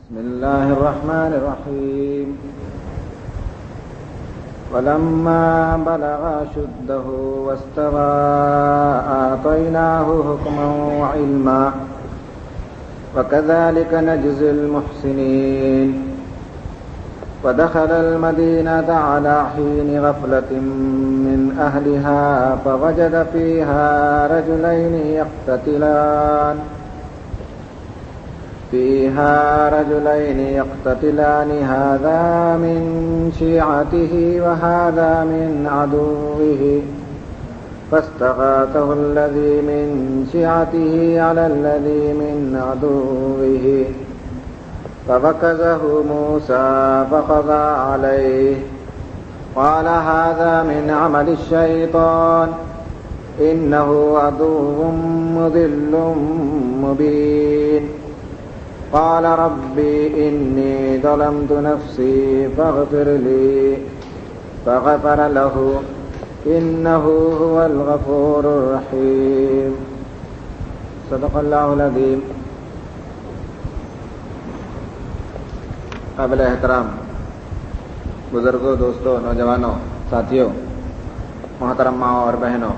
بسم الله الرحمن الرحيم ولما بلغ أشده واستوى آتيناه حكما وعلما وكذلك نجزي المحسنين ودخل المدينة على حين غفلة من أهلها فوجد فيها رجلين يقتتلان هذا من شيعته وهذا من عدوه فاستغاثه الذي من شيعته على الذي من عدوه فوكزه موسى فقضى عليه قال هذا من عمل الشيطان إنه عدو مضل مبين قال ربي إني ظلمت نفسي فاغفر لي فغفر له إنه هو الغفور الرحيم صدق الله العظيم. قابل احترام بزرگوں، دوستوں، نوجوانوں، ساتھیوں، محترم ماں اور بہنوں،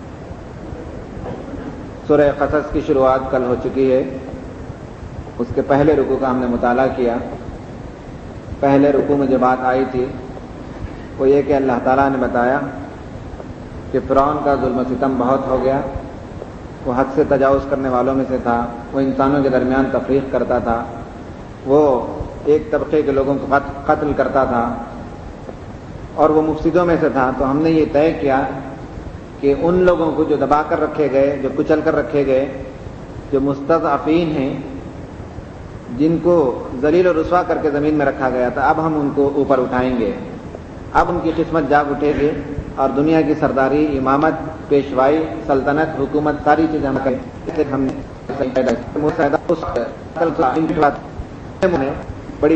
سورہ قصص کی شروعات کل ہو چکی ہے. اس کے پہلے رکوع کا ہم نے مطالعہ کیا. پہلے رکوع میں جو بات آئی تھی وہ یہ کہ اللہ تعالیٰ نے بتایا کہ فرعون کا ظلم و ستم بہت ہو گیا. وہ حد سے تجاوز کرنے والوں میں سے تھا. وہ انسانوں کے درمیان تفریق کرتا تھا. وہ ایک طبقے کے لوگوں کو قتل کرتا تھا اور وہ مفسدوں میں سے تھا. تو ہم نے یہ طے کیا کہ ان لوگوں کو جو دبا کر رکھے گئے، جو کچل کر رکھے گئے، جو مستضعفین ہیں، جن کو ذلیل و رسوا کر کے زمین میں رکھا گیا تھا، اب ہم ان کو اوپر اٹھائیں گے. اب ان کی قسمت جاگ اٹھے گی اور دنیا کی سرداری، امامت، پیشوائی، سلطنت، حکومت، ساری چیزیں ہم کریں. بڑی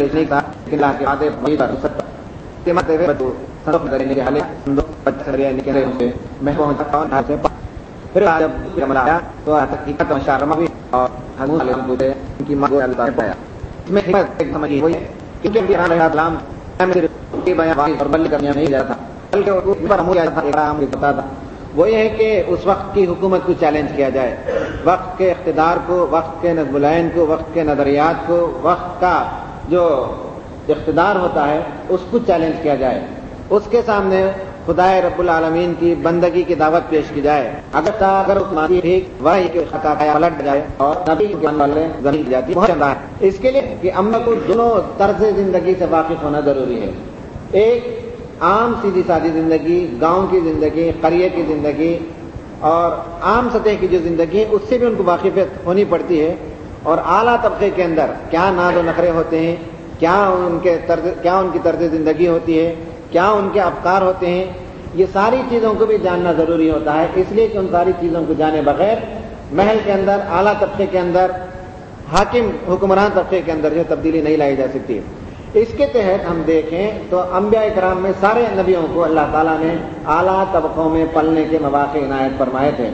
وہ یہ ہے کہ اس وقت کی حکومت کو چیلنج کیا جائے، وقت کے اقتدار کو، وقت کے نظم العین کو، وقت کے نظریات کو، وقت کا جو اقتدار ہوتا ہے اس کو چیلنج کیا جائے. اس کے سامنے خدائے رب العالمین کی بندگی کی دعوت پیش کی جائے. اگر ٹھیک وہی کہ خطا پلٹ جائے اور نبی کے والے زمین جاتی بہت چاہتا ہے. اس کے لیے کہ امت کو دونوں طرز زندگی سے واقف ہونا ضروری ہے. ایک عام سیدھی سادی زندگی، گاؤں کی زندگی، قریے کی زندگی اور عام سطح کی جو زندگی ہے اس سے بھی ان کو واقفیت ہونی پڑتی ہے. اور اعلیٰ طبقے کے اندر کیا ناز و نخرے ہوتے ہیں، کیا ان کی طرز زندگی ہوتی ہے، کیا ان کے افکار ہوتے ہیں، یہ ساری چیزوں کو بھی جاننا ضروری ہوتا ہے. اس لیے کہ ان ساری چیزوں کو جانے بغیر محل کے اندر، اعلیٰ طبقے کے اندر، حاکم حکمران طبقے کے اندر جو تبدیلی نہیں لائی جا سکتی. اس کے تحت ہم دیکھیں تو انبیاء کرام میں سارے نبیوں کو اللہ تعالیٰ نے اعلیٰ طبقوں میں پلنے کے مواقع عنایت فرمائے تھے.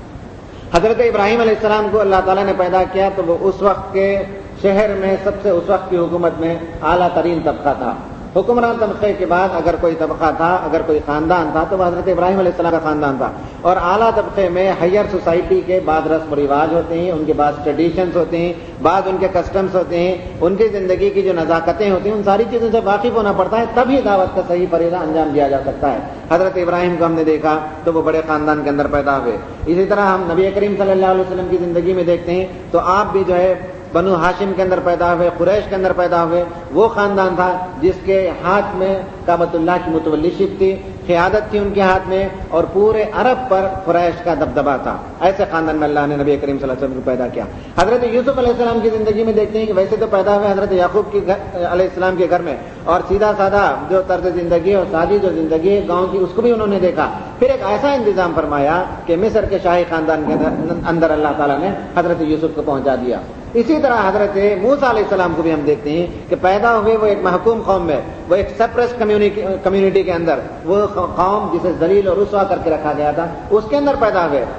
حضرت ابراہیم علیہ السلام کو اللہ تعالیٰ نے پیدا کیا تو وہ اس وقت کے شہر میں سب سے، اس وقت کی حکومت میں اعلیٰ ترین طبقہ تھا. حکمران طبقے کے بعد اگر کوئی طبقہ تھا، اگر کوئی خاندان تھا تو وہ حضرت ابراہیم علیہ السلام کا خاندان تھا. اور اعلیٰ طبقے میں ہائر سوسائٹی کے بعض رسم و رواج ہوتے ہیں، ان کے بعض ٹریڈیشنز ہوتے ہیں، بعض ان کے کسٹمز ہوتے ہیں، ان کی زندگی کی جو نزاکتیں ہوتی ہیں، ان ساری چیزوں سے واقف ہونا پڑتا ہے، تبھی دعوت کا صحیح فریضہ انجام دیا جا سکتا ہے. حضرت ابراہیم کو ہم نے دیکھا تو وہ بڑے خاندان کے اندر پیدا ہوئے. اسی طرح ہم نبی کریم صلی اللہ علیہ وسلم کی زندگی میں دیکھتے ہیں تو آپ بھی جو ہے بنو ہاشم کے اندر پیدا ہوئے، قریش کے اندر پیدا ہوئے. وہ خاندان تھا جس کے ہاتھ میں کعبۃ اللہ کی متولیشپ تھی، قیادت تھی ان کے ہاتھ میں، اور پورے عرب پر قریش کا دبدبہ تھا. ایسے خاندان میں اللہ نے نبی کریم صلی اللہ علیہ وسلم کو پیدا کیا. حضرت یوسف علیہ السلام کی زندگی میں دیکھتے ہیں کہ ویسے تو پیدا ہوئے حضرت یعقوب علیہ السلام کے گھر میں، اور سیدھا سادہ جو طرز زندگی اور سادی جو زندگی ہے گاؤں کی، اس کو بھی انہوں نے دیکھا. پھر ایک ایسا انتظام فرمایا کہ مصر کے شاہی خاندان کے اندر اللہ تعالیٰ نے حضرت یوسف کو پہنچا دیا. اسی طرح حضرت موسیٰ علیہ السلام کو بھی ہم دیکھتے ہیں کہ پیدا ہوئے وہ ایک محکوم قوم میں، وہ ایک سپریس کمیونٹی کے اندر، وہ قوم جسے ذلیل اور رسوا کر کے رکھا گیا تھا اس کے اندر پیدا ہوئے. لیکن اللہ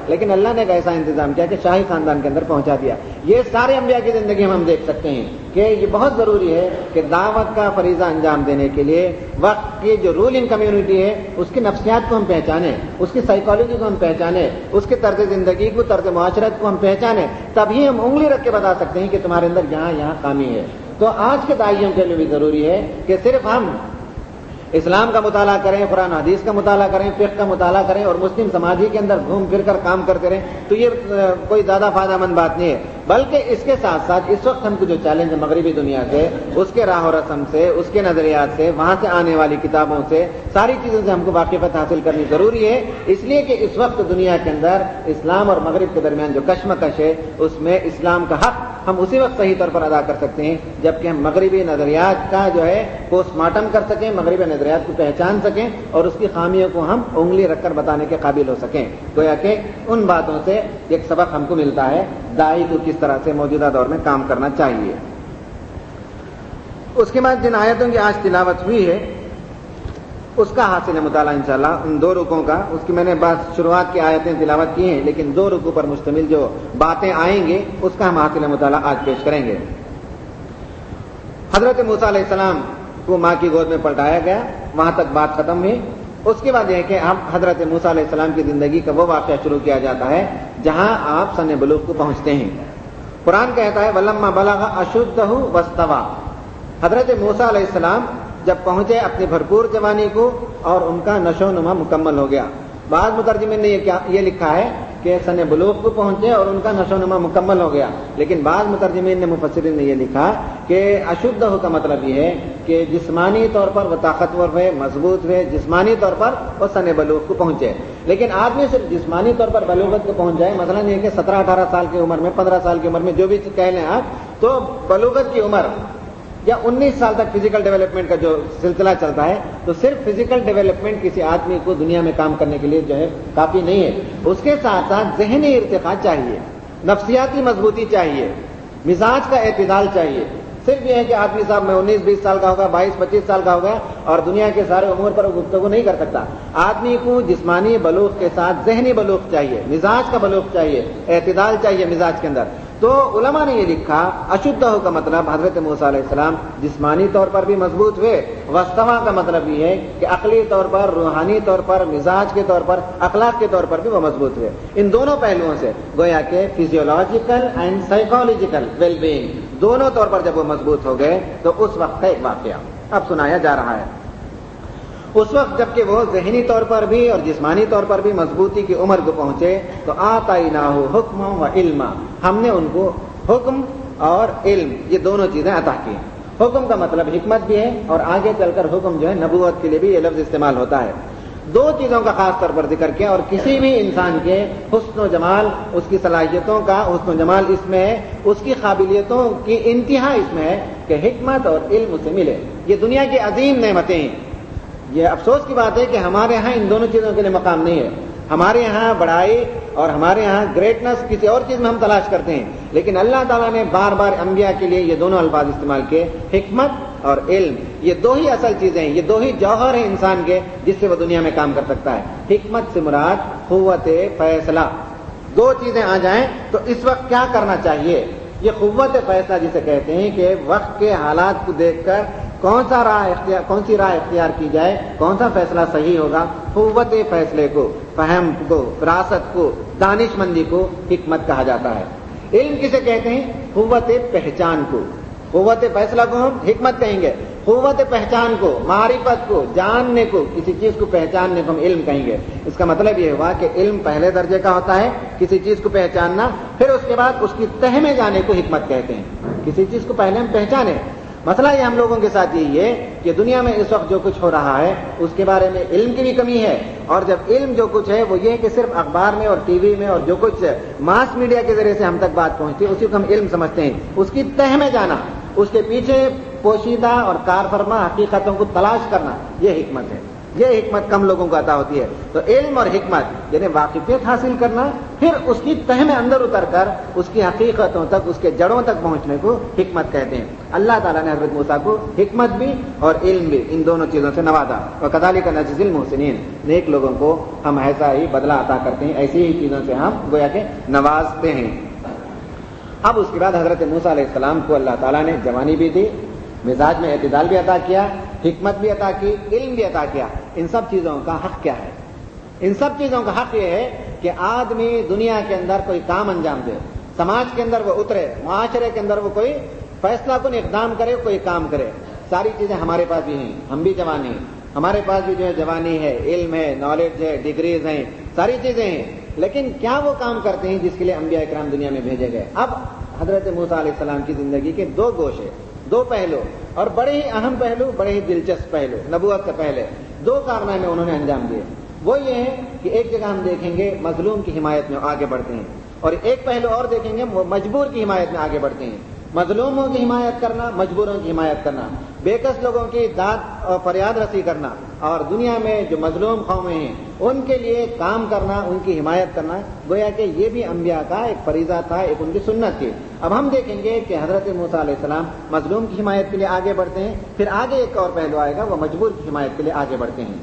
اللہ نے ایک ایسا انتظام کیا کہ شاہی خاندان کے اندر پہنچا دیا. یہ سارے انبیاء کی زندگی میں ہم دیکھ سکتے ہیں کہ یہ بہت ضروری ہے کہ دعوت کا فریضہ انجام دینے کے لیے وقت کی جو رولنگ کمیونٹی ہے اس کی نفسیات کو ہم پہچانیں, اس کی سائیکالوجی کو ہم پہچانیں, اس کے طرز زندگی کو, طرز معاشرت کو ہم پہچانیں, تبھی ہم انگلی رکھ کے بتا سکتے ہیں کہ تمہارے اندر یہاں خامی ہے. تو آج کے داعیوں کے لیے بھی ضروری ہے کہ صرف ہم اسلام کا مطالعہ کریں, قرآن حدیث کا مطالعہ کریں, فقہ کا مطالعہ کریں اور مسلم سماجی کے اندر گھوم پھر کر کام کرتے رہیں, تو یہ کوئی زیادہ فائدہ مند بات نہیں ہے. بلکہ اس کے ساتھ ساتھ اس وقت ہم کو جو چیلنج ہے مغربی دنیا سے, اس کے راہ و رسم سے, اس کے نظریات سے, وہاں سے آنے والی کتابوں سے, ساری چیزوں سے ہم کو واقفیت حاصل کرنی ضروری ہے. اس لیے کہ اس وقت دنیا کے اندر اسلام اور مغرب کے درمیان جو کشمکش ہے اس میں اسلام کا حق ہم اسی وقت صحیح طور پر ادا کر سکتے ہیں جبکہ ہم مغربی نظریات کا جو ہے پوسٹ مارٹم کر سکیں, مغربی نظریات کو پہچان سکیں اور اس کی خامیوں کو ہم انگلی رکھ کر بتانے کے قابل ہو سکیں. گویا کہ ان باتوں سے ایک سبق ہم کو ملتا ہے داعی کو کس طرح سے موجودہ دور میں کام کرنا چاہیے. اس کے بعد جن آیتوں کی آج تلاوت ہوئی ہے اس کا حاصل ہے مطالعہ انشاءاللہ ان 2 رکوعوں کا. اس کی میں نے بات شروعات کی آیتیں تلاوت کی ہیں لیکن 2 رکوع پر مشتمل جو باتیں آئیں گے اس کا ہم حاصل مطالعہ آج پیش کریں گے. حضرت موسیٰ علیہ السلام کو ماں کی گود میں پلٹایا گیا, وہاں تک بات ختم ہوئی. اس کے بعد یہ کہ اب حضرت موسیٰ علیہ السلام کی زندگی کا وہ واقعہ شروع کیا جاتا ہے جہاں آپ سن بلوغ کو پہنچتے ہیں. قرآن کہتا ہے وَلَمَّا بَلَغَ أَشُدَّهُ وَاسْتَوَىٰ. حضرت موسیٰ علیہ السلام جب پہنچے اپنی بھرپور جوانی کو اور ان کا نشو و نما مکمل ہو گیا. بعض مترجمین نے یہ لکھا ہے کہ سن بلوغ کو پہنچے اور ان کا نشو و نما مکمل ہو گیا, لیکن بعض مترجمین نے مفسرین نے یہ لکھا کہ اشدہ کا مطلب یہ ہے کہ جسمانی طور پر وہ طاقتور ہوئے, مضبوط ہوئے, جسمانی طور پر وہ سن بلوغ کو پہنچے. لیکن آدمی صرف جسمانی طور پر بلوغت کو پہنچ جائے, مثلا یہ کہ 17-18 سال کی عمر میں, 15 سال کی عمر میں, جو بھی کہہ لیں آپ, تو بلوغت کی عمر یا 19 سال تک فزیکل ڈیولپمنٹ کا جو سلسلہ چلتا ہے, تو صرف فزیکل ڈیولپمنٹ کسی آدمی کو دنیا میں کام کرنے کے لیے جو ہے کافی نہیں ہے. اس کے ساتھ ساتھ ذہنی ارتقاء چاہیے, نفسیاتی مضبوطی چاہیے, مزاج کا اعتدال چاہیے. صرف یہ ہے کہ آدمی صاحب میں 19-20 سال کا ہوگا, 22-25 سال کا ہوگا اور دنیا کے سارے امور پر گفتگو نہیں کر سکتا. آدمی کو جسمانی بلوغ کے ساتھ ذہنی بلوغ چاہیے, مزاج کا بلوغ چاہیے, اعتدال چاہیے مزاج کے اندر. تو علماء نے یہ لکھا اشدہ کا مطلب حضرت موسیٰ علیہ السلام جسمانی طور پر بھی مضبوط ہوئے, واستوا کا مطلب یہ ہے کہ عقلی طور پر, روحانی طور پر, مزاج کے طور پر, اخلاق کے طور پر بھی وہ مضبوط ہوئے. ان دونوں پہلوؤں سے گویا کہ physiological and psychological well being دونوں طور پر جب وہ مضبوط ہو گئے تو اس وقت کا ایک واقعہ اب سنایا جا رہا ہے. اس وقت جبکہ وہ ذہنی طور پر بھی اور جسمانی طور پر بھی مضبوطی کی عمر کو پہنچے تو آتیناہ حکما و علما, ہم نے ان کو حکم اور علم یہ دونوں چیزیں عطا کی. حکم کا مطلب حکمت بھی ہے اور آگے چل کر حکم جو ہے نبوت کے لیے بھی یہ لفظ استعمال ہوتا ہے. 2 چیزوں کا خاص طور پر ذکر کیا اور کسی بھی انسان کے حسن و جمال, اس کی صلاحیتوں کا حسن و جمال اس میں ہے, اس کی قابلیتوں کی انتہا اس میں ہے کہ حکمت اور علم اسے ملے. یہ دنیا کی عظیم نعمتیں ہیں. یہ افسوس کی بات ہے کہ ہمارے ہاں ان دونوں چیزوں کے لیے مقام نہیں ہے. ہمارے ہاں بڑائی اور ہمارے ہاں گریٹنس کسی اور چیز میں ہم تلاش کرتے ہیں, لیکن اللہ تعالیٰ نے بار بار انبیاء کے لیے یہ دونوں الفاظ استعمال کیے, حکمت اور علم. یہ 2 ہی اصل چیزیں ہیں, یہ 2 ہی جوہر ہیں انسان کے جس سے وہ دنیا میں کام کر سکتا ہے. حکمت سے مراد قوت فیصلہ. 2 چیزیں آ جائیں تو اس وقت کیا کرنا چاہیے, یہ قوت فیصلہ جسے کہتے ہیں کہ وقت کے حالات کو دیکھ کر کون سی راہ اختیار کی جائے, کون سا فیصلہ صحیح ہوگا. قوت فیصلے کو, فہم کو, فراست کو, دانش مندی کو حکمت کہا جاتا ہے. علم کسے کہتے ہیں, قوت پہچان کو. قوت فیصلہ کو ہم حکمت کہیں گے, قوت پہچان کو, معرفت کو, جاننے کو, کسی چیز کو پہچاننے کو ہم علم کہیں گے. اس کا مطلب یہ ہوا کہ علم پہلے درجے کا ہوتا ہے, کسی چیز کو پہچاننا, پھر اس کے بعد اس کی تہ میں جانے کو حکمت کہتے ہیں. کسی چیز کو پہلے ہم پہچانیں. مسئلہ یہ ہم لوگوں کے ساتھ یہی ہے کہ دنیا میں اس وقت جو کچھ ہو رہا ہے اس کے بارے میں علم کی بھی کمی ہے, اور جب علم جو کچھ ہے وہ یہ ہے کہ صرف اخبار میں اور ٹی وی میں اور جو کچھ ماس میڈیا کے ذریعے سے ہم تک بات پہنچتی ہے اسی کو ہم علم سمجھتے ہیں. اس کی تہ میں جانا, اس کے پیچھے پوشیدہ اور کار فرما حقیقتوں کو تلاش کرنا, یہ حکمت ہے. یہ حکمت کم لوگوں کو عطا ہوتی ہے. تو علم اور حکمت یعنی واقفیت حاصل کرنا، پھر اس کی تہ میں اندر اتر کر اس کی حقیقتوں تک، اس کے جڑوں تک پہنچنے کو حکمت کہتے ہیں. اللہ تعالیٰ نے حضرت موسیٰ کو حکمت بھی اور علم بھی، ان دونوں چیزوں سے نوازا. وَكَذَلِكَ نَجْزِي الْمُحْسِنِينَ، نیک لوگوں کو ہم ایسا ہی بدلہ عطا کرتے ہیں، ایسی ہی چیزوں سے ہم گویا کہ نوازتے ہیں. اب اس کے بعد حضرت موسیٰ علیہ السلام کو اللہ تعالیٰ نے جوانی بھی دی، مزاج میں اعتدال بھی عطا کیا، حکمت بھی عطا کی، علم بھی عطا کیا. ان سب چیزوں کا حق کیا ہے؟ ان سب چیزوں کا حق یہ ہے کہ آدمی دنیا کے اندر کوئی کام انجام دے، سماج کے اندر وہ اترے، معاشرے کے اندر وہ کوئی فیصلہ کن اقدام کرے، کوئی کام کرے. ساری چیزیں ہمارے پاس بھی ہیں، ہم بھی جوان ہیں، ہمارے پاس بھی جو ہے جوانی ہے، علم ہے، نالج ہے، ڈگریز ہیں، ساری چیزیں ہیں. لیکن کیا وہ کام کرتے ہیں جس کے لیے انبیاء اکرام دنیا میں بھیجے گئے؟ اب حضرت موسیٰ علیہ السلام کی زندگی کے دو گوشے، دو پہلو، اور بڑے ہی اہم پہلو، بڑے ہی دلچسپ پہلو. نبوت سے پہلے دو کارنامے انہوں نے انجام دیے. وہ یہ ہے کہ ایک جگہ ہم دیکھیں گے مظلوم کی حمایت میں آگے بڑھتے ہیں، اور ایک پہلو اور دیکھیں گے مجبور کی حمایت میں آگے بڑھتے ہیں. مظلوموں کی حمایت کرنا، مجبوروں کی حمایت کرنا، بے کس لوگوں کی داد اور فریاد رسی کرنا، اور دنیا میں جو مظلوم قومیں ہیں ان کے لیے کام کرنا، ان کی حمایت کرنا، گویا کہ یہ بھی انبیاء کا ایک فریضہ تھا، ایک ان کی سنت تھی. اب ہم دیکھیں گے کہ حضرت موسیٰ علیہ السلام مظلوم کی حمایت کے لیے آگے بڑھتے ہیں، پھر آگے ایک اور پہلو آئے گا، وہ مجبور کی حمایت کے لیے آگے بڑھتے ہیں.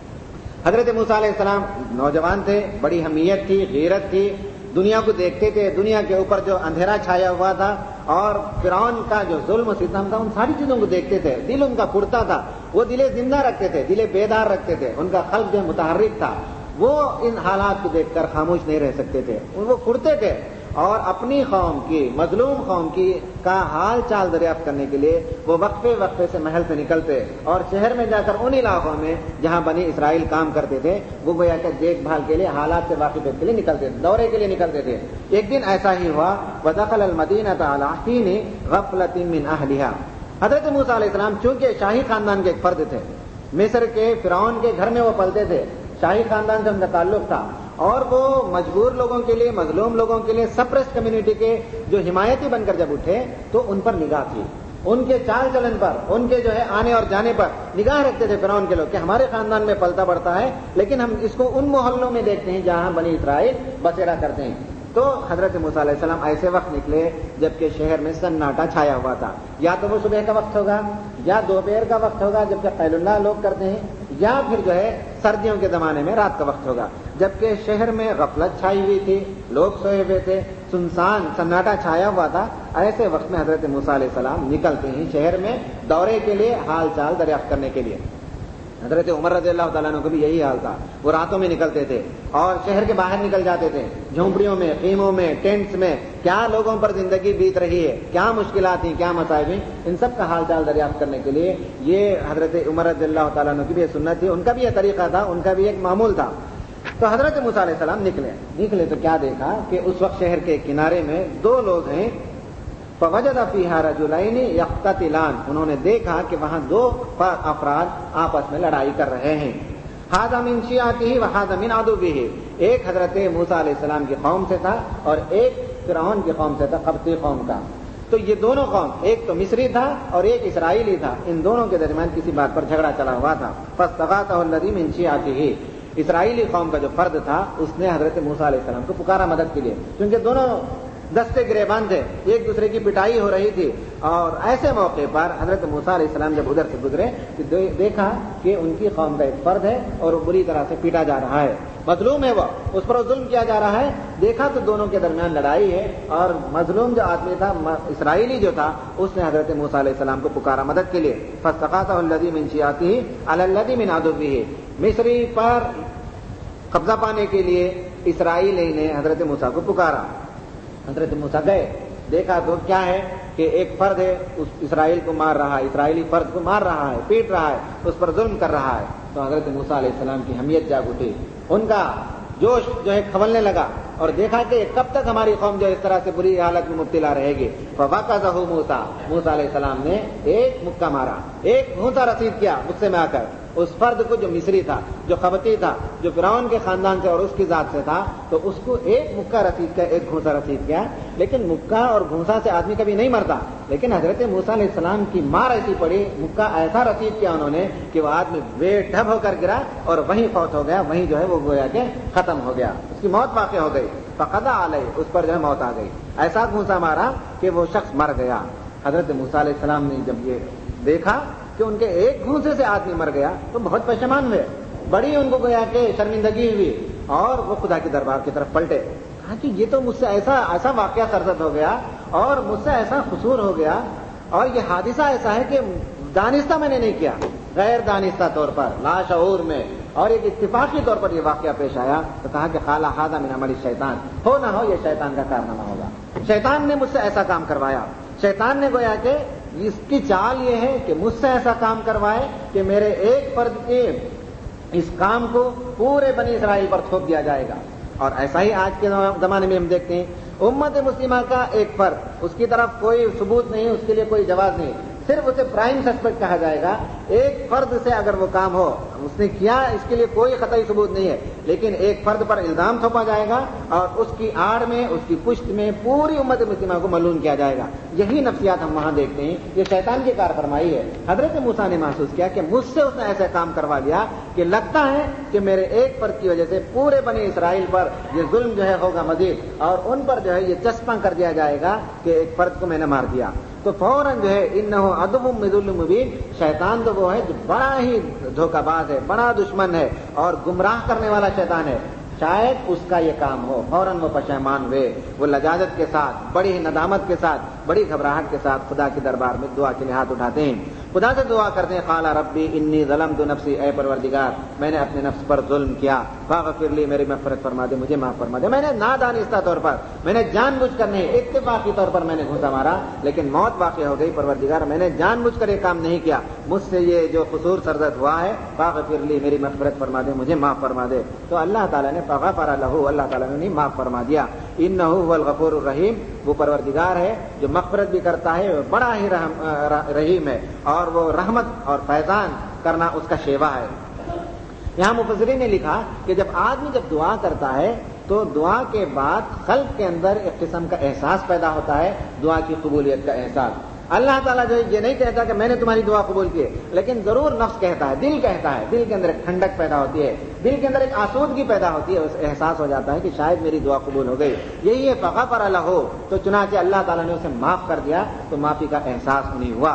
حضرت موسیٰ علیہ السلام نوجوان تھے، بڑی حمیت تھی، غیرت تھی، دنیا کو دیکھتے تھے، دنیا کے اوپر جو اندھیرا چھایا ہوا تھا اور فرعون کا جو ظلم و ستم تھا، ان ساری چیزوں کو دیکھتے تھے. دل ان کا پھرتا تھا، وہ دل زندہ رکھتے تھے، دل بیدار رکھتے تھے، ان کا قلب جو متحرک تھا. وہ ان حالات کو دیکھ کر خاموش نہیں رہ سکتے تھے، وہ پھرتے تھے، اور اپنی قوم کی، مظلوم قوم کی کا حال چال دریافت کرنے کے لیے وہ وقفے وقفے سے محل سے نکلتے، اور شہر میں جا کر ان علاقوں میں جہاں بنی اسرائیل کام کرتے تھے وہ گویا کہ دیکھ بھال کے لیے، حالات سے واقفیت کے لیے نکلتے تھے، دورے کے لیے نکلتے تھے. ایک دن ایسا ہی ہوا، وَدَخَلَ الْمَدِينَةَ عَلَىٰ حِينِ غَفْلَةٍ مِّنْ أَهْلِهَا. حضرت موسیٰ علیہ السلام چونکہ شاہی خاندان کے ایک فرد تھے، مصر کے فرعون کے گھر میں وہ پلتے تھے، شاہی خاندان سے ان کا تعلق تھا، اور وہ مجبور لوگوں کے لیے، مظلوم لوگوں کے لیے، سپریس کمیونٹی کے جو حمایتی بن کر جب اٹھے تو ان پر نگاہ تھی، ان کے چال چلن پر، ان کے جو ہے آنے اور جانے پر نگاہ رکھتے تھے فرعون کے لوگ کہ ہمارے خاندان میں پلتا بڑھتا ہے، لیکن ہم اس کو ان محلوں میں دیکھتے ہیں جہاں بنی اسرائیل بسیرا کرتے ہیں. تو حضرت موسیٰ علیہ السلام ایسے وقت نکلے جبکہ شہر میں سناٹا چھایا ہوا تھا. یا تو وہ صبح کا وقت ہوگا، یا دوپہر کا وقت ہوگا جبکہ قیل اللہ لوگ کرتے ہیں، یا پھر جو ہے سردیوں کے زمانے میں رات کا وقت ہوگا، جبکہ شہر میں غفلت چھائی ہوئی تھی، لوگ سوئے ہوئے تھے، سنسان سناٹا چھایا ہوا تھا. ایسے وقت میں حضرت موسیٰ علیہ السلام نکلتے ہیں شہر میں دورے کے لیے، حال چال دریافت کرنے کے لیے. حضرت عمر رضی اللہ تعالیٰ عنہ کو بھی یہی حال تھا، وہ راتوں میں نکلتے تھے اور شہر کے باہر نکل جاتے تھے، جھونپڑیوں میں، خیموں میں، ٹینٹس میں کیا لوگوں پر زندگی بیت رہی ہے، کیا مشکلات ہیں، کیا مصائب ہیں، ان سب کا حال چال دریافت کرنے کے لیے یہ حضرت عمر رضی اللہ تعالیٰ عنہ کی بھی یہ سنت تھی، ان کا بھی یہ طریقہ تھا، ان کا بھی ایک معمول تھا. تو حضرت موسیٰ علیہ السلام نکلے تو کیا دیکھا کہ اس وقت شہر کے کنارے میں دو لوگ ہیں. فوجد فیہا رجلین یقتتلان، انہوں نے دیکھا کہ وہاں دو افراد آپس میں لڑائی کر رہے ہیں. ھذا من شیعتہ وھذا من عدوہ، ایک حضرت موسیٰ علیہ السلام کی قوم سے تھا اور ایک فرعون کی قوم سے تھا، قبطی قوم کا. تو یہ دونوں قوم، ایک تو مصری تھا اور ایک اسرائیلی تھا، ان دونوں کے درمیان کسی بات پر جھگڑا چلا ہوا تھا. فاستغاثہ الذی من شیعتہ، اسرائیلی قوم کا جو فرد تھا اس نے حضرت موسیٰ علیہ السلام کو پکارا مدد کے لیے، کیونکہ دونوں دستے گریبان تھے، ایک دوسرے کی پٹائی ہو رہی تھی. اور ایسے موقع پر حضرت موسیٰ علیہ السلام جب ادھر سے گزرے تو دیکھا کہ ان کی قوم کا ایک فرد ہے اور وہ بری طرح سے پیٹا جا رہا ہے، مظلوم ہے، وہ اس پر ظلم کیا جا رہا ہے. دیکھا تو دونوں کے درمیان لڑائی ہے، اور مظلوم جو آدمی تھا، اسرائیلی جو تھا، اس نے حضرت موسیٰ علیہ السلام کو پکارا مدد کے لیے. فاستغاثہ الذی من شیعتہ علی الذی من عدوہ، مصری پر قبضہ پانے کے لیے اسرائیلی نے حضرت موسیٰ کو پکارا. حضرت موسیٰ گئے، دیکھا تو کیا ہے کہ ایک فرد ہے، اس اسرائیل کو مار رہا ہے، اسرائیلی فرد کو مار رہا ہے، پیٹ رہا ہے، اس پر ظلم کر رہا ہے. تو حضرت موسیٰ علیہ السلام کی حمیت جاگ اٹھی، ان کا جوش جو ہے کھولنے لگا، اور دیکھا کہ کب تک ہماری قوم جو اس طرح سے بری حالت میں مبتلا رہے گی. فوقظہ موسیٰ علیہ السلام نے ایک مکہ مارا, ایک گھونسا رسید کیا غصے میں آ کر اس فرد کو جو مصری تھا, جو قبطی تھا, جو فرعون کے خاندان سے اور اس کی ذات سے تھا, تو اس کو ایک مکہ رسید کیا, ایک گھونسا رسید کیا. لیکن مکہ اور گھونسا سے آدمی کبھی نہیں مرتا, لیکن حضرت موسیٰ علیہ السلام کی مار ایسی پڑی, مکہ ایسا رسید کیا انہوں نے کہ وہ آدمی بے ڈھب ہو کر گرا اور وہیں فوت ہو گیا, وہیں جو ہے وہ گویا کہ ختم ہو گیا, اس کی موت واقع ہو گئی. فقضى علیہ, اس پر جو ہے موت آ گئی. ایسا گھونسا مارا کہ وہ شخص مر گیا. حضرت موسیٰ علیہ السلام نے جب یہ دیکھا کہ ان کے ایک گھونسے سے آدمی مر گیا تو بہت پشیمان ہوئے, بڑی ان کو گویا کہ شرمندگی ہوئی, اور وہ خدا کے دربار کی طرف پلٹے. کہا کہ یہ تو مجھ سے ایسا واقعہ سرزد ہو گیا اور مجھ سے ایسا قصور ہو گیا, اور یہ حادثہ ایسا ہے کہ دانستہ میں نے نہیں کیا, غیر دانستہ طور پر, لاشعور میں, اور ایک اتفاقی طور پر یہ واقعہ پیش آیا. تو کہا کہ قال ھذا من عمل الشیطان, ہو نہ ہو یہ شیطان کا کارنامہ ہوگا, شیطان نے مجھ سے ایسا کام کروایا. شیطان نے گویا کہ اس کی چال یہ ہے کہ مجھ سے ایسا کام کروائے کہ میرے ایک فرد کے اس کام کو پورے بنی اسرائیل پر تھوپ دیا جائے گا. اور ایسا ہی آج کے زمانے میں ہم دیکھتے ہیں, امت مسلمہ کا ایک فرد, اس کی طرف کوئی ثبوت نہیں, اس کے لیے کوئی جواز نہیں, صرف اسے پرائم سسپیکٹ کہا جائے گا. ایک فرد سے اگر وہ کام ہو, اس نے کیا, اس کے لیے کوئی قطعی ثبوت نہیں ہے, لیکن ایک فرد پر الزام تھوپا جائے گا اور اس کی آڑ میں, اس کی پشت میں پوری امت مسلمہ کو ملعون کیا جائے گا. یہی نفسیات ہم وہاں دیکھتے ہیں, یہ شیطان کی کار فرمائی ہے. حضرت موسیٰ نے محسوس کیا کہ مجھ سے اس نے ایسا کام کروا لیا کہ لگتا ہے کہ میرے ایک فرد کی وجہ سے پورے بنی اسرائیل پر یہ ظلم جو ہے ہوگا مزید, اور ان پر جو ہے یہ چسپاں کر دیا جائے گا کہ ایک فرد کو میں نے مار دیا. تو فوراً جو ہے انہ عدو مضل مبین, شیطان تو وہ ہے جو بڑا ہی دھوکہ باز ہے, بڑا دشمن ہے اور گمراہ کرنے والا شیطان ہے, شاید اس کا یہ کام ہو. فوراً وہ پشیمان ہوئے, وہ لجاجت کے ساتھ, بڑی ہی ندامت کے ساتھ, بڑی گھبراہٹ کے ساتھ خدا کے دربار میں دعا کے لیے ہاتھ اٹھاتے ہیں, خدا سے دعا کرتے ہیں. قال ربی انی ظلمت نفسی, اے پروردگار میں نے اپنے نفس پر ظلم کیا, فاغفر لی, میری مغفرت فرما دے, مجھے معاف فرما دے. میں نے نادانستہ طور پر, میں نے جان بوجھ کر نہیں, اتفاقی طور پر میں نے گھونسا مارا, لیکن موت واقع ہو گئی. پروردگار میں نے جان بوجھ کر یہ کام نہیں کیا, مجھ سے یہ جو قصور سرزد ہوا ہے, فاغفر لی, میری مغفرت فرما دے, مجھے معاف فرما دے. تو اللہ تعالیٰ نے فغفر لہ, اللہ تعالیٰ نے معاف فرما دیا. انہ هو الغفور الرحیم, وہ پروردگار ہے جو مغفرت بھی کرتا ہے, بڑا ہی رحیم ہے, اور وہ رحمت اور فیضان کرنا اس کا شیوا ہے. یہاں مفسرین نے لکھا کہ جب آدمی جب دعا کرتا ہے تو دعا کے بعد قلب کے اندر ایک قسم کا احساس پیدا ہوتا ہے, دعا کی قبولیت کا احساس. اللہ تعالیٰ جو یہ نہیں کہتا کہ میں نے تمہاری دعا قبول کی ہے, لیکن ضرور نفس کہتا ہے, دل کہتا ہے, دل کے اندر ایک ٹھنڈک پیدا ہوتی ہے, دل کے اندر ایک آسودگی پیدا ہوتی ہے, اس احساس ہو جاتا ہے کہ شاید میری دعا قبول ہو گئی. یہی ہے فغفر لہ, تو چنانچہ اللہ تعالیٰ نے اسے معاف کر دیا, تو معافی کا احساس نہیں ہوا.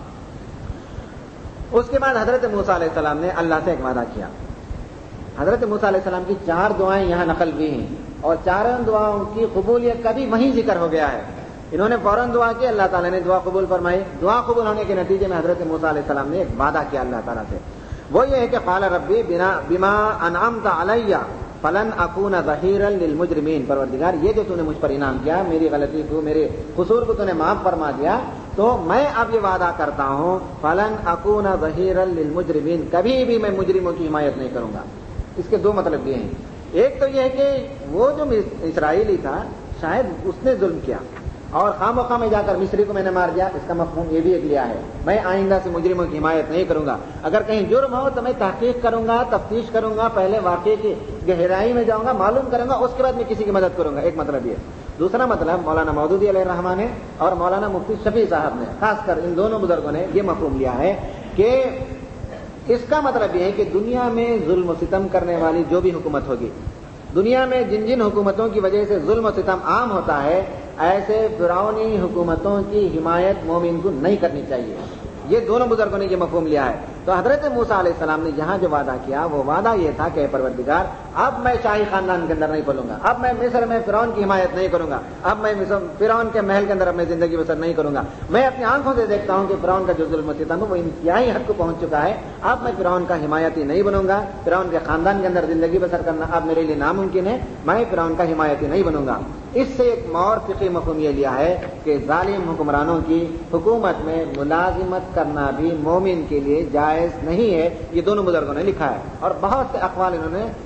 اس کے بعد حضرت موسیٰ علیہ السلام نے اللہ سے ایک وعدہ کیا. حضرت موسیٰ علیہ السلام کی 4 دعائیں یہاں نقل ہوئی ہیں, اور چاروں دعاؤں کی قبولیت کا بھی وہیں ذکر ہو گیا ہے. انہوں نے فوراً دعا کی, اللہ تعالیٰ نے دعا قبول فرمائی. دعا قبول ہونے کے نتیجے میں حضرت موسیٰ علیہ السلام نے ایک وعدہ کیا اللہ تعالیٰ سے, وہ یہ ہے کہ قال ربی بما انعمت علی فلن اکون ظہیرا للمجرمین, پروردگار یہ جو تو نے مجھ پر انعام کیا, میری غلطی کو, میرے قصور کو تو نے معاف فرما دیا, تو میں اب یہ وعدہ کرتا ہوں فلن اکون ظہیرا للمجرمین, کبھی بھی میں مجرموں کی حمایت نہیں کروں گا. اس کے 2 مطلب یہ ہیں. ایک تو یہ ہے کہ وہ جو اسرائیلی تھا شاید اس نے ظلم کیا اور خامخواہ میں جا کر مصری کو میں نے مار دیا, اس کا مفہوم یہ بھی ایک لیا ہے, میں آئندہ سے مجرموں کی حمایت نہیں کروں گا. اگر کہیں جرم ہو تو میں تحقیق کروں گا, تفتیش کروں گا, پہلے واقعے کی گہرائی میں جاؤں گا, معلوم کروں گا, اس کے بعد میں کسی کی مدد کروں گا. ایک مطلب یہ. دوسرا مطلب مولانا مودودی علیہ الرحمٰن نے اور مولانا مفتی شفیع صاحب نے, خاص کر ان دونوں بزرگوں نے یہ مفہوم لیا ہے کہ اس کا مطلب یہ ہے کہ دنیا میں ظلم و ستم کرنے والی جو بھی حکومت ہوگی, دنیا میں جن جن حکومتوں کی وجہ سے ظلم و ستم عام ہوتا ہے, ایسے فرعونی حکومتوں کی حمایت مومن کو نہیں کرنی چاہیے. یہ دونوں بزرگوں نے یہ مفہوم لیا ہے. تو حضرت موسیٰ علیہ السلام نے یہاں جو وعدہ کیا وہ وعدہ یہ تھا کہ پروردگار اب میں شاہی خاندان کے اندر نہیں پلوں گا, اب میں مصر میں فرعون کی حمایت نہیں کروں گا, اب میں فرعون کے محل کے اندر اپنی زندگی بسر نہیں کروں گا. میں اپنی آنکھوں سے دیکھتا ہوں کہ فرعون کا جو ظلم و ستم ہے وہ انتہائی حد کو پہنچ چکا ہے, اب میں فرعون کا حمایتی نہیں بنوں گا, فرعون کے خاندان کے اندر زندگی بسر کرنا اب میرے لیے ناممکن ہے, میں فرعون کا حمایتی نہیں بنوں گا. اس سے ایک اور فقہی مفہوم یہ لیا ہے کہ ظالم حکمرانوں کی حکومت میں ملازمت کرنا بھی مومن کے لیے جائز نہیں ہے. یہ دونوں بزرگوں نے لکھا ہے, اور بہت سے اقوال انہوں نے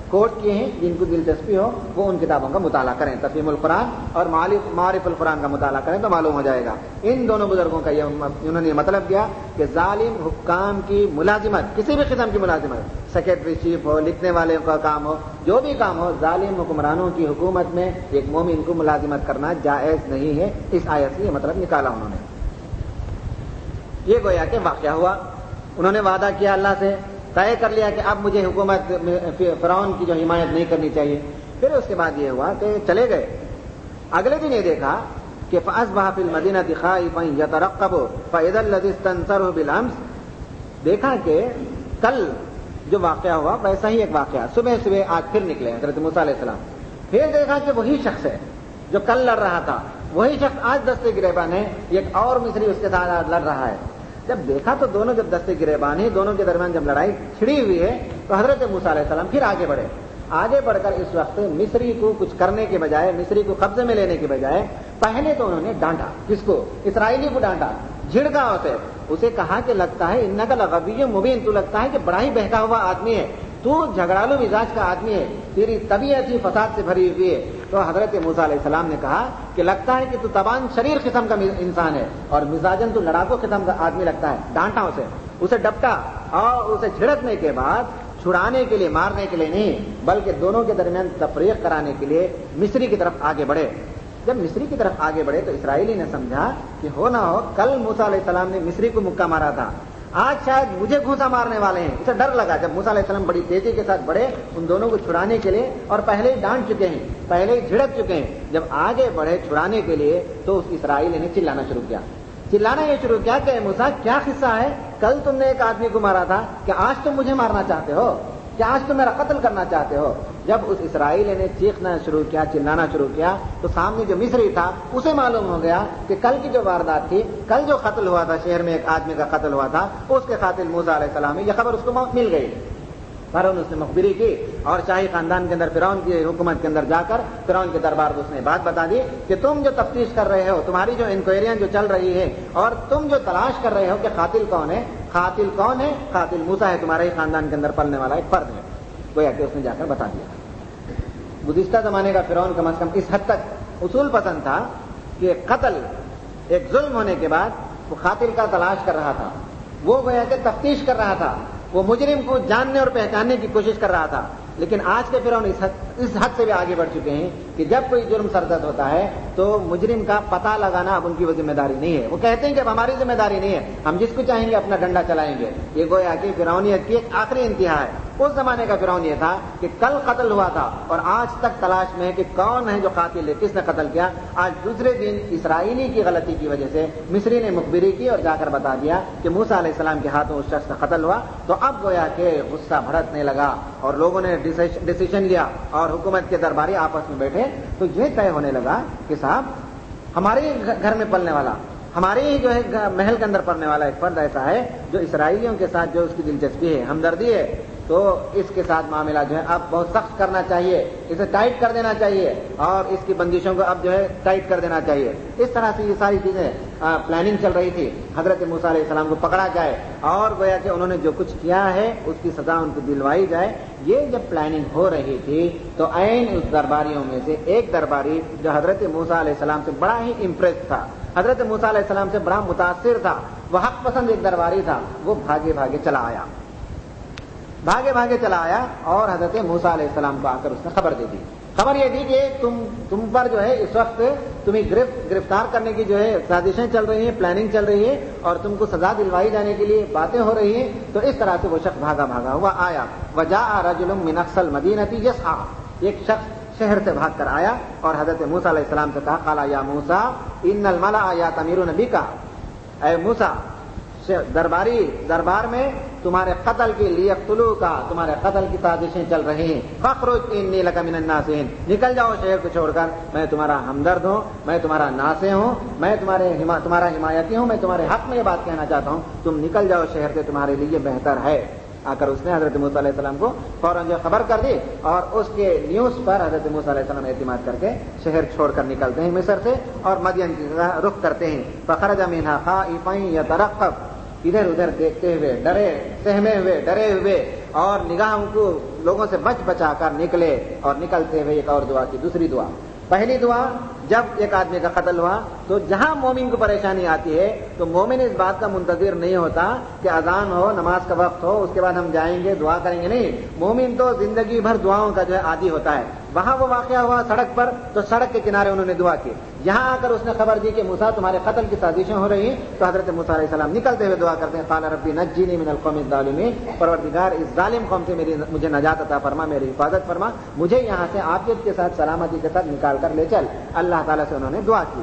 کوٹ کیے ہیں، جن کو دلچسپی ہو وہ ان کتابوں کا مطالعہ کریں، تفہیم القرآن اور معارف القرآن کا مطالعہ کریں تو معلوم ہو جائے گا۔ ان دونوں بزرگوں کا انہوں نے یہ مطلب دیا کہ ظالم حکام کی ملازمت، کسی بھی قسم کی ملازمت، سیکرٹری چیف ہو، لکھنے والے کا کام ہو، جو بھی کام ہو، ظالم حکمرانوں کی حکومت میں ایک مومن کو ملازمت کرنا جائز نہیں ہے۔ اس آیت سے یہ مطلب نکالا انہوں نے۔ یہ گویا کہ واقعہ ہوا، انہوں نے وعدہ کیا اللہ سے، طے کر لیا کہ اب مجھے حکومت فرعون کی جو حمایت نہیں کرنی چاہیے۔ پھر اس کے بعد یہ ہوا کہ چلے گئے، اگلے دن یہ دیکھا کہ فَأَصْبَحَ فِي الْمَدِينَةِ خَائِفًا يَتَرَقَّبُ فَإِذَا الَّذِي اسْتَنصَرَهُ بِالْأَمْسِ، دیکھا کہ کل جو واقعہ ہوا ویسا ہی ایک واقعہ، صبح آج پھر نکلے حضرت موسیٰ علیہ السلام، پھر دیکھا کہ وہی شخص ہے جو کل لڑ رہا تھا، وہی شخص آج دستے گریبان ہے، ایک اور مصری اس کے ساتھ لڑ رہا ہے۔ جب دیکھا تو دونوں جب دستے گریبان ہیں، دونوں کے درمیان جب لڑائی چھڑی ہوئی ہے تو حضرت موسیٰ علیہ السلام پھر آگے بڑھ کر اس وقت مصری کو کچھ کرنے کے بجائے، مصری کو قبضے میں لینے کے بجائے، پہلے تو انہوں نے ڈانٹا، کس کو؟ اسرائیلی کو ڈانٹا، جھڑکا اسے کہا کہ لگتا ہے انک لغوی مبین، تو لگتا ہے کہ بڑا ہی بہکا ہوا آدمی ہے، تو جھگڑالو مزاج کا آدمی ہے، تیری طبیعت ہی فساد سے بھری ہوئی ہے۔ تو حضرت موسیٰ علیہ السلام نے کہا کہ لگتا ہے کہ تو تبان شریر قسم کا انسان ہے اور مزاجن تو لڑاکو قسم کا آدمی لگتا ہے۔ ڈانٹا اسے ڈپٹا، اور اسے جھڑکنے کے بعد چھڑانے کے لیے، مارنے کے لیے نہیں، بلکہ دونوں کے درمیان تفریق کرانے کے لیے مصری کی طرف آگے بڑھے۔ جب مصری کی طرف آگے بڑھے تو اسرائیلی نے سمجھا کہ ہو نہ ہو کل موسیٰ علیہ السلام نے مصری کو مکہ مارا تھا، آج شاید مجھے گھوسا مارنے والے ہیں۔ اسے ڈر لگا جب موسیٰ علیہ السلام بڑی تیزی کے ساتھ بڑھے ان دونوں کو چھڑانے کے لیے، اور پہلے ہی ڈانٹ چکے ہیں، پہلے ہی جھڑک چکے ہیں، جب آگے بڑھے چھڑانے کے لیے تو اس اسرائیلی نے چلانا شروع کیا۔ چلانا یہ شروع کیا کہ موسیٰ کیا قصہ ہے، کل تم نے ایک آدمی کو مارا تھا، کہ آج تم مجھے مارنا چاہتے ہو، کہ آج تم میرا قتل کرنا چاہتے ہو۔ جب اس اسرائیلی نے چیخنا شروع کیا، چلانا شروع کیا، تو سامنے جو مصری تھا اسے معلوم ہو گیا کہ کل کی جو واردات تھی، کل جو قتل ہوا تھا، شہر میں ایک آدمی کا قتل ہوا تھا، اس کے قاتل موسیٰ علیہ السلام ہے، یہ خبر اس کو مل گئی۔ فرعون اس نے مخبری کی اور شاہی خاندان کے اندر، فرعون کی حکومت کے اندر جا کر فرعون کے دربار کو اس نے بات بتا دی کہ تم جو تفتیش کر رہے ہو، تمہاری جو انکوائریاں جو چل رہی ہے، اور تم جو تلاش کر رہے ہو کہ قاتل کون ہے، قاتل کون ہے؟ قاتل موسیٰ ہے، تمہارے ہی خاندان کے اندر پلنے والا ایک فرد ہے۔ گویا کہ اس نے جا کر بتا دیا۔ گزشتہ زمانے کا فرعون کم از کم اس حد تک اصول پسند تھا کہ قتل ایک ظلم ہونے کے بعد وہ قاتل کا تلاش کر رہا تھا، وہ گویا کہ تفتیش کر رہا تھا، وہ مجرم کو جاننے اور پہچاننے کی کوشش کر رہا تھا۔ لیکن آج کے فرعون اس حد سے بھی آگے بڑھ چکے ہیں کہ جب کوئی جرم سرزد ہوتا ہے تو مجرم کا پتہ لگانا اب ان کی وہ ذمہ داری نہیں ہے۔ وہ کہتے ہیں کہ اب ہماری ذمہ داری نہیں ہے، ہم جس کو چاہیں گے اپنا ڈنڈا چلائیں گے۔ یہ گویا کہ فرعونیت کی ایک آخری انتہا ہے۔ اس زمانے کا فرعون یہ تھا کہ کل قتل ہوا تھا اور آج تک تلاش میں ہے کہ کون ہے جو قاتل ہے، کس نے قتل کیا۔ آج دوسرے دن اسرائیلی کی غلطی کی وجہ سے مصری نے مخبری کی اور جا کر بتا دیا کہ موسیٰ علیہ السلام کے ہاتھوں اس شخص کا قتل ہوا۔ تو اب گویا کہ غصہ بھڑکنے لگا اور لوگوں نے ڈیسیشن لیا اور حکومت کے درباری آپس میں بیٹھے تو یہ طے ہونے لگا کہ صاحب ہمارے ہی گھر میں پلنے والا، ہمارے ہی جو ہے محل کے اندر پڑنے والا ایک فرد ایسا ہے جو اسرائیلیوں کے ساتھ جو اس کی دلچسپی ہے، ہمدردی ہے، تو اس کے ساتھ معاملہ جو ہے اب بہت سخت کرنا چاہیے، اسے ٹائٹ کر دینا چاہیے اور اس کی بندشوں کو اب جو ہے ٹائٹ کر دینا چاہیے۔ اس طرح سے یہ ساری چیزیں پلاننگ چل رہی تھی، حضرت موسیٰ علیہ السلام کو پکڑا جائے اور گویا کہ انہوں نے جو کچھ کیا ہے اس کی سزا ان کو دلوائی جائے۔ یہ جب پلاننگ ہو رہی تھی تو عین اس درباریوں میں سے ایک درباری جو حضرت موسیٰ علیہ السلام سے بڑا ہی امپریس تھا، حضرت موسیٰ علیہ السلام سے بڑا متاثر تھا، وہ حق پسند ایک درباری تھا، وہ بھاگے بھاگے چلا آیا اور حضرت موسیٰ علیہ السلام کو آ کر اس نے خبر دے دی۔ خبر یہ دی کہ تم پر جو ہے اس وقت تمہیں گرفتار کرنے کی جو ہے سازشیں چل رہی ہیں، پلاننگ چل رہی ہے اور تم کو سزا دلوائی جانے کے لیے باتیں ہو رہی ہیں۔ تو اس طرح سے وہ شخص بھاگا ہوا آیا۔ وجاء رجل من اقصى المدینۃ یسعى، ایک شخص شہر سے بھاگ کر آیا اور حضرت موسیٰ علیہ السلام سے کہا قال یا موسیٰ ان الملأ یأتمرون بک، اے موسیٰ دربار میں تمہارے قتل کے لیے تمہارے قتل کی سازشیں چل رہی ہیں، فاخرج انی لک من الناصحین، نکل جاؤ شہر کو چھوڑ کر، میں تمہارا ہمدرد ہوں، میں تمہارا ناصح ہوں، میں تمہارا حمایتی ہوں، میں تمہارے حق میں یہ بات کہنا چاہتا ہوں، تم نکل جاؤ شہر سے، تمہارے لیے بہتر ہے۔ آ کر اس نے حضرت موسیٰ علیہ السلام کو فوراً جو خبر کر دی اور اس کے نیوز پر حضرت موسیٰ علیہ السلام اعتماد کر کے شہر چھوڑ کر نکلتے ہیں مصر سے اور مدین کی رخ کرتے ہیں۔ فخرج منها خائفا يترقب، ادھر ادھر دیکھتے ہوئے، ڈرے ہوئے اور نگاہوں کو لوگوں سے بچ بچا کر نکلے، اور نکلتے ہوئے ایک اور دعا کی، دوسری دعا۔ پہلی دعا، جب ایک آدمی کا قتل ہوا تو جہاں مومن کو پریشانی آتی ہے تو مومن اس بات کا منتظر نہیں ہوتا کہ اذان ہو، نماز کا وقت ہو، اس کے بعد ہم جائیں گے دعا کریں گے، نہیں، مومن تو زندگی بھر دعاؤں کا جو ہے عادی ہوتا ہے۔ وہاں وہ واقعہ ہوا سڑک پر، تو سڑک کے کنارے انہوں نے دعا کی۔ یہاں آ کر اس نے خبر دی کہ موسیٰ تمہارے قتل کی سازشیں ہو رہی ہیں، تو حضرت موسیٰ علیہ السلام نکلتے ہوئے دعا کرتے ہیں، قال ربی نجنی من القوم الظالمین، پروردگار اس ظالم قوم سے مجھے نجات عطا فرما، میری حفاظت فرما، مجھے یہاں سے عافیت کے ساتھ، سلامتی کے ساتھ نکال کر لے چل۔ اللہ تعالیٰ سے انہوں نے دعا کی۔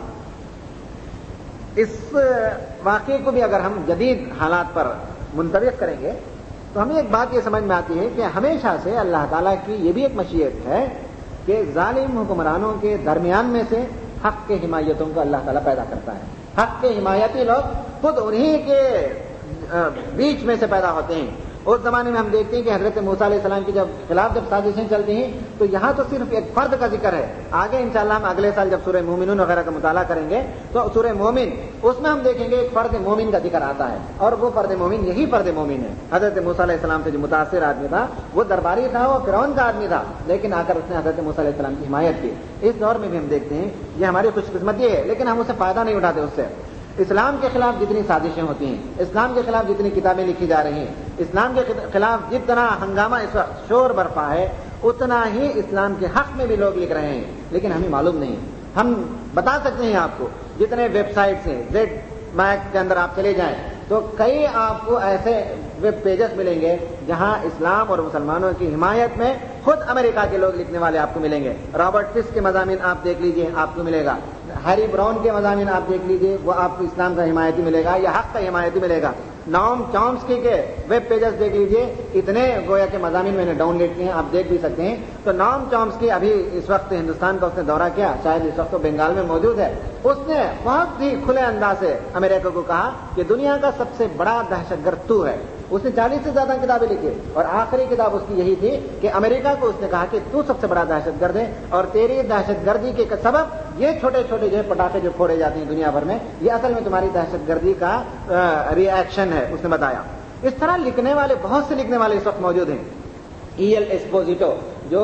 اس واقعے کو بھی اگر ہم جدید حالات پر منطبق کریں گے تو ہمیں ایک بات یہ سمجھ میں آتی ہے کہ ہمیشہ سے اللہ تعالیٰ کی یہ بھی ایک مشیت ہے کہ ظالم حکمرانوں کے درمیان میں سے حق کے حمایتوں کو اللہ تعالیٰ پیدا کرتا ہے۔ حق کے حمایتی لوگ خود انہی کے بیچ میں سے پیدا ہوتے ہیں۔ اس زمانے میں ہم دیکھتے ہیں کہ حضرت موسیٰ علیہ السلام کی خلاف جب سازشیں چلتی ہیں تو یہاں تو صرف ایک فرد کا ذکر ہے۔ آگے انشاءاللہ ہم اگلے سال جب سورہ مومنون وغیرہ کا مطالعہ کریں گے تو سورہ مومن، اس میں ہم دیکھیں گے ایک فرد مومن کا ذکر آتا ہے، اور وہ فرد مومن یہی فرد مومن ہے۔ حضرت موسیٰ علیہ السلام سے جو متاثر آدمی تھا وہ درباری تھا، وہ فرعون کا آدمی تھا، لیکن آ کر اس نے حضرت موسیٰ علیہ السلام کی حمایت کی۔ اس دور میں بھی ہم دیکھتے ہیں یہ ہماری خوش قسمتی ہے، لیکن ہم اسے فائدہ نہیں اٹھاتے۔ اس سے اسلام کے خلاف جتنی سازشیں ہوتی ہیں، اسلام کے خلاف جتنی کتابیں لکھی جا رہی ہیں، اسلام کے خلاف جتنا ہنگامہ اس وقت شور برپا ہے، اتنا ہی اسلام کے حق میں بھی لوگ لکھ رہے ہیں، لیکن ہمیں معلوم نہیں۔ ہم بتا سکتے ہیں آپ کو، جتنے ویب سائٹس ہیں، زیڈ میک کے اندر آپ چلے جائیں تو کئی آپ کو ایسے ویب پیجز ملیں گے جہاں اسلام اور مسلمانوں کی حمایت میں خود امریکہ کے لوگ لکھنے والے آپ کو ملیں گے۔ رابرٹ فسک کے مضامین آپ دیکھ لیجئے، آپ کو ملے گا۔ ہیری براؤن کے مضامین آپ دیکھ لیجئے، وہ آپ کو اسلام کا حمایتی ملے گا یا حق کا حمایتی ملے گا۔ نوم چومسکی کے ویب پیجز دیکھ لیجئے، اتنے گویا کے مضامین میں نے ڈاؤن لوڈ کیے ہیں، آپ دیکھ بھی سکتے ہیں۔ تو نوم چومسکی ابھی اس وقت ہندوستان کا اس نے دورہ کیا، شاید اس وقت تو بنگال میں موجود ہے۔ اس نے بہت ہی کھلے انداز سے امریکہ کو کہا کہ دنیا کا سب سے بڑا دہشت گرد تو ہے۔ اس نے 40 سے زیادہ کتابیں لکھی اور آخری کتاب اس کی یہی تھی کہ امریکہ کو اس نے کہا کہ تو سب سے بڑا دہشت گرد ہے، اور تیری دہشت گردی کے سبب یہ چھوٹے چھوٹے جو پٹاخے جو پھوڑے جاتے ہیں دنیا بھر میں، یہ اصل میں تمہاری دہشت گردی کا ری ایکشن ہے، اس نے بتایا۔ اس طرح لکھنے والے بہت سے لکھنے والے اس وقت موجود ہیں۔ ای ایل ایسپوزیٹو جو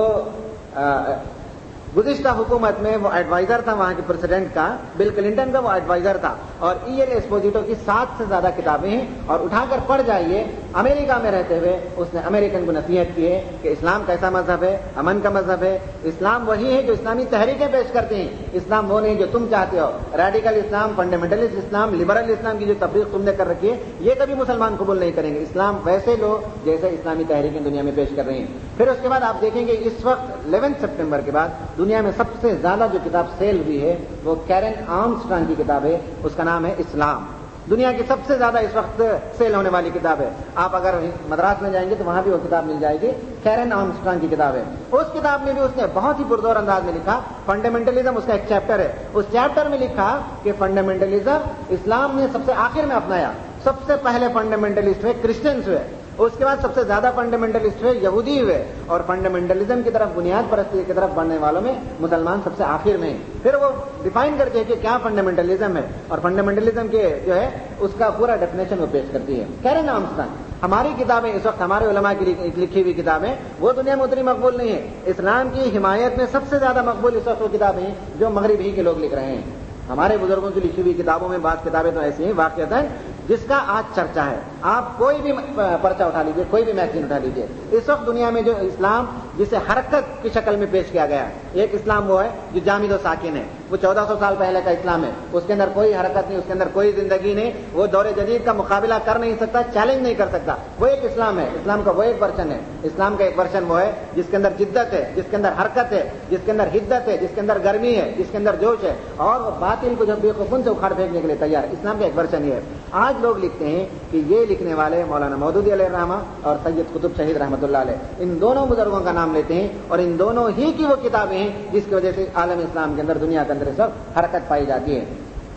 گزشتہ حکومت میں وہ ایڈوائزر تھا وہاں کے پریزیڈنٹ کا، بل کلنٹن کا وہ ایڈوائزر تھا، اور ای ایل ایسپوزیٹو کی 7 سے زیادہ کتابیں ہیں، اور اٹھا کر پڑھ جائیے۔ امریکہ میں رہتے ہوئے اس نے امریکن کو نصیحت کی ہے کہ اسلام کیسا مذہب ہے، امن کا مذہب ہے، اسلام وہی ہے جو اسلامی تحریکیں پیش کرتے ہیں، اسلام وہ نہیں جو تم چاہتے ہو، radical Islam, fundamentalist Islam, liberal Islam کی جو تفریق تم نے کر رکھی ہے یہ کبھی مسلمان قبول نہیں کریں گے۔ اسلام ویسے لو جیسے اسلامی تحریکیں دنیا میں پیش کر رہی ہیں۔ پھر اس کے بعد آپ دیکھیں گے اس وقت 11 سپٹمبر کے بعد دنیا میں سب سے زیادہ جو کتاب سیل ہوئی ہے وہ کیرن آرمسٹرانگ کی کتاب ہے، اس کا نام ہے اسلام۔ دنیا کی سب سے زیادہ اس وقت سیل ہونے والی کتاب ہے۔ آپ اگر مدراس میں جائیں گے تو وہاں بھی وہ کتاب مل جائے گی، کیرن آرمسٹرانگ کی کتاب ہے۔ اس کتاب میں بھی اس نے بہت ہی پرزور انداز میں لکھا، فنڈامنٹلزم اس کا ایک چیپٹر ہے، اس چیپٹر میں لکھا کہ فنڈامنٹلزم اسلام نے سب سے آخر میں اپنایا۔ سب سے پہلے فنڈامنٹلسٹ ہوئے کرسچنز ہوئے، اس کے بعد سب سے زیادہ فنڈامنٹلسٹ ہوئے یہودی ہوئے، اور فنڈامنٹلزم کی طرف، بنیاد پرستی کی طرف بڑھنے والوں میں مسلمان سب سے آخر میں ہیں۔ پھر وہ ڈیفائن کرتے ہیں کہ کیا فنڈامنٹلزم ہے، اور فنڈامنٹلزم کے جو ہے اس کا پورا ڈیفینیشن وہ پیش کرتی ہے۔ Karen Armstrong. ہماری کتابیں اس وقت ہمارے علماء کی لکھی ہوئی کتابیں وہ دنیا میں اتنی مقبول نہیں ہے۔ اسلام کی حمایت میں سب سے زیادہ مقبول اس وقت وہ کتابیں ہیں جو مغرب ہی کے لوگ لکھ رہے ہیں۔ ہمارے بزرگوں کی لکھی ہوئی کتابوں میں بعض کتابیں تو ایسی ہیں واقعتاً جس کا آج چرچا ہے۔ آپ کوئی بھی پرچہ اٹھا لیجئے، کوئی بھی میگزین اٹھا لیجئے، اس وقت دنیا میں جو اسلام جسے حرکت کی شکل میں پیش کیا گیا، ایک اسلام وہ ہے جو جامد و ساکن ہے، وہ 1400 سال پہلے کا اسلام ہے، اس کے اندر کوئی حرکت نہیں، اس کے اندر کوئی زندگی نہیں، وہ دور جدید کا مقابلہ کر نہیں سکتا، چیلنج نہیں کر سکتا، وہ ایک اسلام ہے۔ اسلام کا وہ ایک ورژن ہے، اسلام کا ایک ورژن وہ ہے جس کے اندر جدت ہے، جس کے اندر حرکت ہے، جس کے اندر حدت ہے، جس کے اندر گرمی ہے، جس کے اندر جوش ہے، اور وہ باطل کو جب بے خفن سے اکھاڑ پھینکنے کے لیے تیار ہے۔ اسلام کا ایک ورژن یہ ہے۔ آج لوگ لکھتے ہیں کہ یہ لکھنے والے مولانا مودودی علیہ الرحمہ اور سید قطب شہید رحمۃ اللہ علیہ، ان دونوں بزرگوں کا نام لیتے ہیں، اور ان دونوں ہی کی وہ کتابیں ہیں جس کی وجہ سے عالم اسلام کے اندر، دنیا کے اندر اس وقت حرکت پائی جاتی ہے۔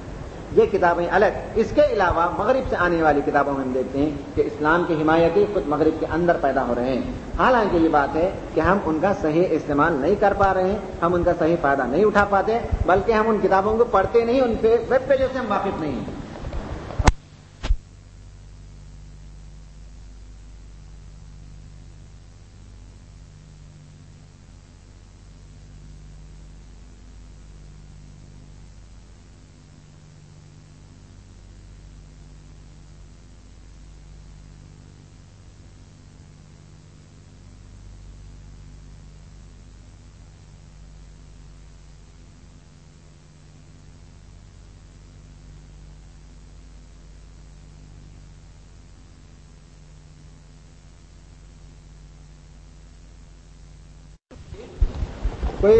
یہ کتابیں الگ۔ اس کے علاوہ مغرب سے آنے والی کتابوں میں ہم دیکھتے ہیں کہ اسلام کی حمایتی خود مغرب کے اندر پیدا ہو رہے ہیں۔ حالانکہ یہ بات ہے کہ ہم ان کا صحیح استعمال نہیں کر پا رہے ہیں، ہم ان کا صحیح فائدہ نہیں اٹھا پاتے، بلکہ ہم ان کتابوں کو پڑھتے نہیں، ان پہ ویب پیجوں سے ہم واقف نہیں ہیں۔ کوئی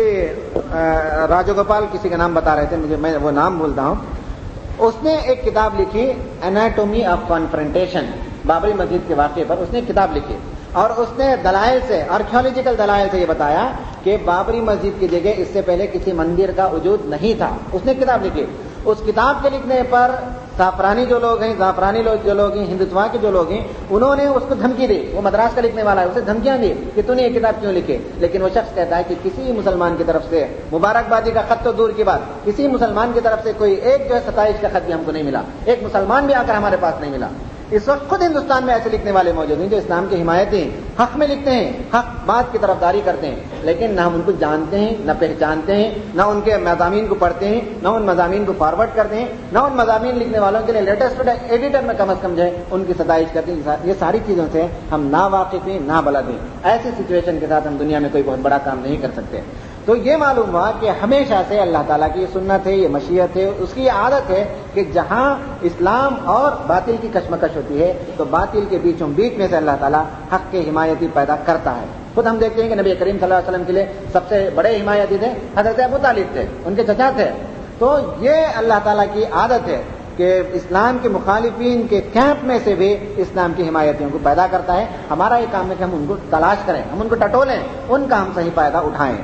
راجو گوپال کسی کا نام بتا رہے تھے مجھے، میں وہ نام بھولتا ہوں، اس نے ایک کتاب لکھی ایناٹومی آف کانفرنٹیشن، بابری مسجد کے واقعے پر اس نے ایک کتاب لکھی، اور اس نے دلائل سے، آرکیولوجیکل دلائل سے یہ بتایا کہ بابری مسجد کی جگہ اس سے پہلے کسی مندر کا وجود نہیں تھا. اس نے کتاب لکھی. اس کتاب کے لکھنے پر زعفرانی جو لوگ ہیں، جو لوگ ہیں، ہندوتوا کے جو لوگ ہیں، انہوں نے اس کو دھمکی دی. وہ مدراس کا لکھنے والا ہے، اسے دھمکیاں دی کہ تو نے یہ کتاب کیوں لکھی. لیکن وہ شخص کہتا ہے کہ کسی مسلمان کی طرف سے مبارکبادی کا خط تو دور کی بات، کسی مسلمان کی طرف سے کوئی ایک جو ہے ستائش کا خط بھی ہم کو نہیں ملا، ایک مسلمان بھی آ کر ہمارے پاس نہیں ملا. اس وقت خود ہندوستان میں ایسے لکھنے والے موجود ہیں جو اسلام کی حمایتی ہیں، حق میں لکھتے ہیں، حق بات کی طرفداری کرتے ہیں، لیکن نہ ہم ان کو جانتے ہیں، نہ پہچانتے ہیں، نہ ان کے مضامین کو پڑھتے ہیں، نہ ان مضامین کو فارورڈ کرتے ہیں، نہ ان مضامین لکھنے والوں کے لیے لیٹسٹ ایڈیٹر میں کم از کم جو ہے ان کی ستائش کرتے ہیں. یہ ساری چیزوں سے ہم نا واقف ہیں، نا بلد ہیں. ایسی سچویشن کے ساتھ ہم دنیا میں کوئی بہت بڑا کام نہیں کر سکتے. تو یہ معلوم ہوا کہ ہمیشہ سے اللہ تعالیٰ کی یہ سنت ہے، یہ مشیت ہے، اس کی یہ عادت ہے کہ جہاں اسلام اور باطل کی کشمکش ہوتی ہے تو باطل کے بیچوں بیچ میں سے اللہ تعالیٰ حق کے حمایتی پیدا کرتا ہے. خود ہم دیکھتے ہیں کہ نبی کریم صلی اللہ علیہ وسلم کے لیے سب سے بڑے حمایتی تھے حضرت ابو طالب تھے، ان کے چچا تھے. تو یہ اللہ تعالیٰ کی عادت ہے کہ اسلام کے مخالفین کے کیمپ میں سے بھی اسلام کی حمایتیوں کو پیدا کرتا ہے. ہمارا یہ کام ہے کہ ہم ان کو تلاش کریں، ہم ان کو ٹٹولیں، ان کا ہم صحیح فائدہ اٹھائیں.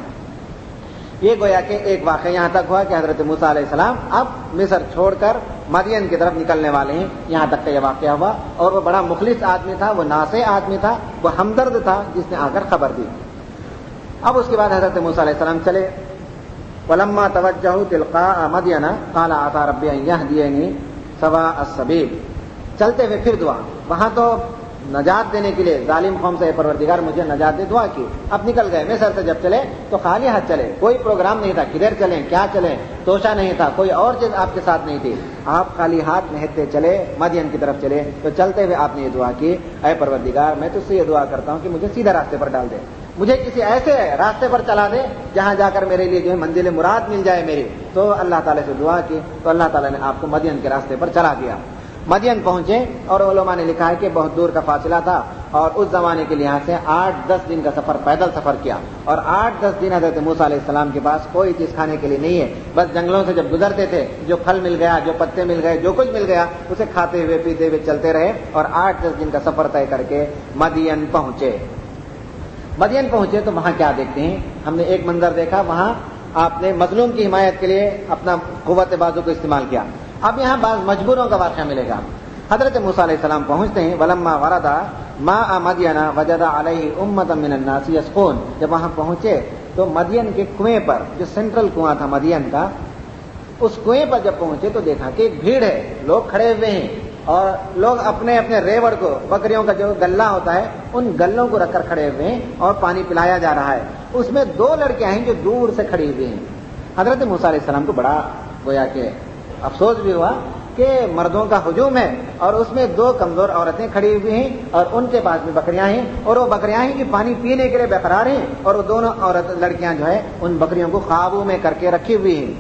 یہ گویا کہ ایک واقعہ یہاں تک ہوا کہ حضرت موسیٰ علیہ السلام اب مصر چھوڑ کر مدین کی طرف نکلنے والے ہیں. یہاں تک کا یہ واقعہ ہوا، اور وہ بڑا مخلص آدمی تھا، وہ ناصح آدمی تھا، وہ ہمدرد تھا، جس نے آ کر خبر دی. اب اس کے بعد حضرت موسیٰ علیہ السلام چلے. وَلَمَّا تَوَجَّهُ تِلْقَاءَ مَدْيَنَ قَالَ عَسَىٰ رَبِّي أَن يَهْدِيَنِي سَوَاءَ السَّبِيلِ. چلتے ہوئے پھر دعا، وہاں تو نجات دینے کے لیے ظالم قوم سے پروردگار مجھے نجات دے، دعا کی. اب نکل گئے مصر سے. جب چلے تو خالی ہاتھ چلے، کوئی پروگرام نہیں تھا کدھر چلیں کیا چلیں، توشہ نہیں تھا، کوئی اور چیز آپ کے ساتھ نہیں تھی. آپ خالی ہاتھ نہتے چلے، مدین کی طرف چلے. تو چلتے ہوئے آپ نے یہ دعا کی، اے پروردگار میں تجھ سے یہ دعا کرتا ہوں کہ مجھے سیدھا راستے پر ڈال دے، مجھے کسی ایسے راستے پر چلا دے جہاں جا کر میرے لیے جو ہے منزل مراد مل جائے میری. تو اللہ تعالیٰ سے دعا کی تو اللہ تعالیٰ نے آپ کو مدین کے راستے پر چلا دیا. مدین پہنچے اور علماء نے لکھا ہے کہ بہت دور کا فاصلہ تھا، اور اس زمانے کے لحاظ سے 8-10 دن کا سفر پیدل سفر کیا. اور 8-10 دن حضرت موسیٰ علیہ السلام کے پاس کوئی چیز کھانے کے لیے نہیں ہے، بس جنگلوں سے جب گزرتے تھے جو پھل مل گیا، جو پتے مل گئے، جو کچھ مل گیا اسے کھاتے ہوئے پیتے ہوئے چلتے رہے. اور 8-10 دن کا سفر طے کر کے مدین پہنچے. مدین پہنچے تو وہاں کیا دیکھتے ہیں؟ ہم نے ایک منظر دیکھا، وہاں آپ نے مظلوم کی حمایت کے لیے اپنا قوت بازو کو استعمال کیا. اب یہاں بعض مجبوروں کا واقعہ ملے گا. حضرت موسیٰ علیہ السلام پہنچتے ہیں. وَلَمَّا وَرَدَ مَاءَ مَدْيَنَ وَجَدَ عَلَيْهِ أُمَّةً مِّنَ النَّاسِ يَسْقُونَ. جب وہاں پہنچے تو مدین کے کنویں پر، جو سینٹرل کنواں تھا مدین کا، اس کنویں پر جب پہنچے تو دیکھا کہ ایک بھیڑ ہے، لوگ کھڑے ہوئے ہیں، اور لوگ اپنے اپنے ریوڑ کو، بکریوں کا جو گلہ ہوتا ہے ان گلوں کو رکھ کر کھڑے ہوئے ہیں اور پانی پلایا جا رہا ہے. اس میں 2 لڑکیاں ہیں جو دور سے کھڑی ہوئی ہیں. حضرت موسیٰ علیہ السلام کو بڑا گویا کہ افسوس بھی ہوا کہ مردوں کا ہجوم ہے اور اس میں 2 کمزور عورتیں کھڑی ہوئی ہیں اور ان کے پاس میں بکریاں ہیں، اور وہ بکریاں ہیں کہ پانی پینے کے لیے بےقرار ہیں، اور وہ دونوں لڑکیاں جو ہے ان بکریوں کو قابو میں کر کے رکھی ہوئی ہیں.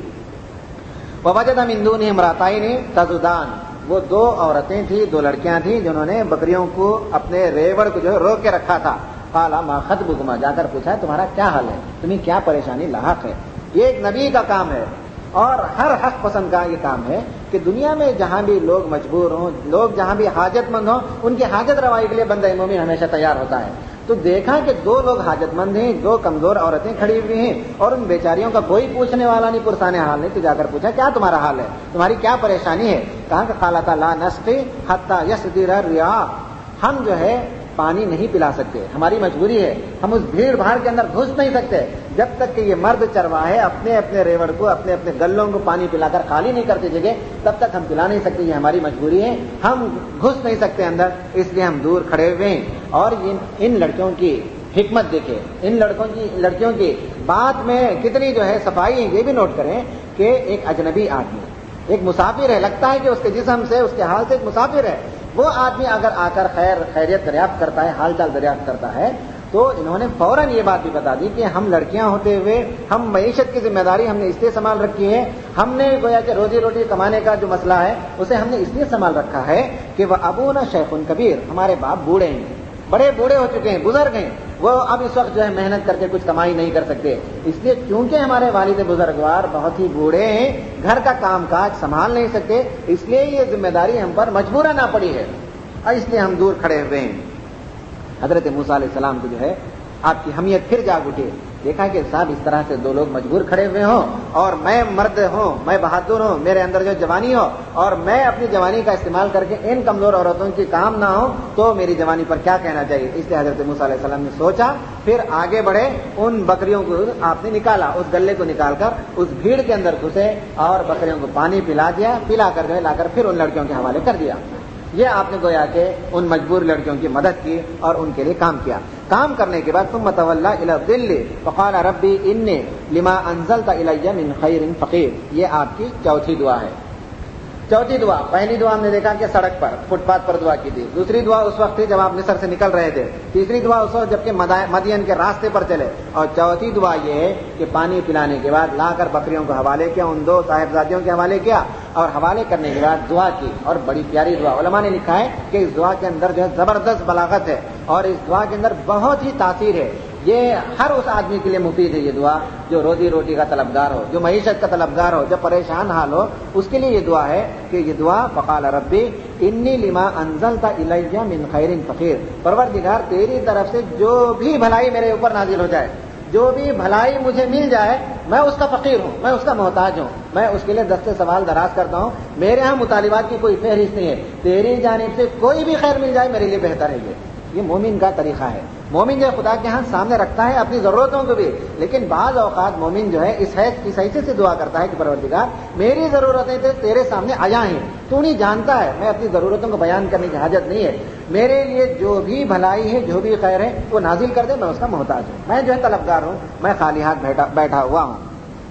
وَوَجَدَ مِن دُونِهِمْ امْرَأَتَيْنِ تَذُودَانِ. وہ 2 عورتیں تھیں، 2 لڑکیاں تھیں جنہوں نے بکریوں کو اپنے ریوڑ کو جو ہے روک کے رکھا تھا. قَالَ مَا خَطْبُكُمَا. جا کر پوچھا تمہارا کیا حال ہے، تمہیں کیا پریشانی لاحق ہے. یہ ایک نبی کا کام ہے اور ہر حق پسند کا یہ کام ہے کہ دنیا میں جہاں بھی لوگ مجبور ہوں، لوگ جہاں بھی حاجت مند ہوں، ان کی حاجت روائی کے لیے بندہ مومن ہمیشہ تیار ہوتا ہے. تو دیکھا کہ 2 لوگ حاجت مند ہیں، 2 کمزور عورتیں کھڑی ہوئی ہیں، اور ان بیچاریوں کا کوئی پوچھنے والا نہیں، پرسانے حال نہیں. تو جا کر پوچھا کیا تمہارا حال ہے، تمہاری کیا پریشانی ہے. کہا کہ قالتا لا نسقی حتی یصدر الرعاء. ہم جو ہے پانی نہیں پلا سکتے، ہماری مجبوری ہے، ہم اس بھیڑ بھاڑ کے اندر گھس نہیں سکتے جب تک کہ یہ مرد چرواہے اپنے اپنے ریوڑ کو، اپنے اپنے گلوں کو پانی پلا کر خالی نہیں کرتے جگہ، تب تک ہم پلا نہیں سکتے. یہ ہماری مجبوری ہے، ہم گھس نہیں سکتے اندر، اس لیے ہم دور کھڑے ہوئے ہیں. اور ان لڑکیوں کی حکمت دیکھیں، ان لڑکیوں کی بات میں کتنی جو ہے صفائی ہے. یہ بھی نوٹ کریں کہ ایک اجنبی آدمی، ایک مسافر ہے، لگتا ہے کہ اس کے جسم سے، اس کے حال سے ایک مسافر ہے. وہ آدمی اگر آ کر خیریت دریافت کرتا ہے، حال چال دریافت کرتا ہے، تو انہوں نے فوراً یہ بات بھی بتا دی کہ ہم لڑکیاں ہوتے ہوئے ہم معیشت کی ذمہ داری ہم نے اس لیے سنبھال رکھی ہے، ہم نے گویا کہ روزی روٹی کمانے کا جو مسئلہ ہے اسے ہم نے اس لیے سنبھال رکھا ہے کہ وہ ابونا شیخ کبیر، ہمارے باپ بوڑھے ہیں، بڑے بوڑھے ہو چکے ہیں، بزرگ ہیں، وہ اب اس وقت جو ہے محنت کر کے کچھ کمائی نہیں کر سکتے، اس لیے کیونکہ ہمارے والد بزرگوار بہت ہی بوڑھے ہیں، گھر کا کام کاج سنبھال نہیں سکتے، اس لیے یہ ذمہ داری ہم پر مجبورن آ پڑی ہے، اور اس لیے ہم دور کھڑے ہوئے ہیں۔ حضرت موسیٰ علیہ السلام کو جو ہے آپ کی حمیت پھر جاگ اٹھی، دیکھا کہ صاحب اس طرح سے دو لوگ مجبور کھڑے ہوئے ہوں اور میں مرد ہوں، میں بہادر ہوں، میرے اندر جو جوانی ہو، اور میں اپنی جوانی کا استعمال کر کے ان کمزور عورتوں کی کام نہ ہوں تو میری جوانی پر کیا کہنا چاہیے۔ اس لیے حضرت موسیٰ علیہ السلام نے سوچا، پھر آگے بڑھے، ان بکریوں کو آپ نے نکالا، اس گلے کو نکال کر اس بھیڑ کے اندر گھسے اور بکریوں کو پانی پلا دیا، پلا کر جو ہے لا کر پھر ان لڑکیوں کے حوالے کر دیا۔ یہ آپ نے گویا کہ ان مجبور لڑکیوں کی مدد کی اور ان کے لیے کام کیا۔ کام کرنے کے بعد ثم تولى الى الظل فقال ربي اني لما انزلت الي من خير فقير، یہ آپ کی چوتھی دعا ہے۔ چوتھی دعا، پہلی دعا ہم نے دیکھا کہ سڑک پر فٹ پاتھ پر دعا کی تھی، دوسری دعا اس وقت تھی جب آپ مصر سے نکل رہے تھے، تیسری دعا اس وقت جبکہ مدین کے راستے پر چلے، اور چوتھی دعا یہ ہے کہ پانی پلانے کے بعد لا کر بکریوں کو حوالے کیا، ان دو صاحبزادیوں کے حوالے کیا، اور حوالے کرنے کے بعد دعا کی، اور بڑی پیاری دعا۔ علماء نے لکھا ہے کہ اس دعا کے اندر جو ہے زبردست بلاغت ہے، اور اس دعا کے اندر بہت ہی تاثیر ہے۔ یہ ہر اس آدمی کے لیے مفید ہے یہ دعا جو روزی روٹی کا طلبگار ہو، جو معیشت کا طلبگار ہو، جو پریشان حال ہو، اس کے لیے یہ دعا ہے کہ یہ دعا فقال ربی انی لما انزلت الی من خیر فقیر، پروردگار تیری طرف سے جو بھی بھلائی میرے اوپر نازل ہو جائے، جو بھی بھلائی مجھے مل جائے، میں اس کا فقیر ہوں، میں اس کا محتاج ہوں، میں اس کے لیے دست سوال دراز کرتا ہوں، میرے ہاں مطالبات کی کوئی فہرست نہیں ہے، تیری جانب سے کوئی بھی خیر مل جائے میرے لیے بہتر ہے۔ یہ مومن کا طریقہ ہے۔ مومن جو خدا کے ہاں سامنے رکھتا ہے اپنی ضرورتوں کو بھی، لیکن بعض اوقات مومن جو ہے اس حیثیت سے دعا کرتا ہے کہ پروردگار میری ضرورتیں تو تیرے سامنے عیاں ہیں، تو نہیں جانتا ہے، میں اپنی ضرورتوں کو بیان کرنے کی حاجت نہیں ہے، میرے لیے جو بھی بھلائی ہے، جو بھی خیر ہے وہ نازل کر دے، میں اس کا محتاج ہوں، میں جو ہے طلبگار ہوں، میں خالی ہاتھ بیٹھا ہوا ہوں۔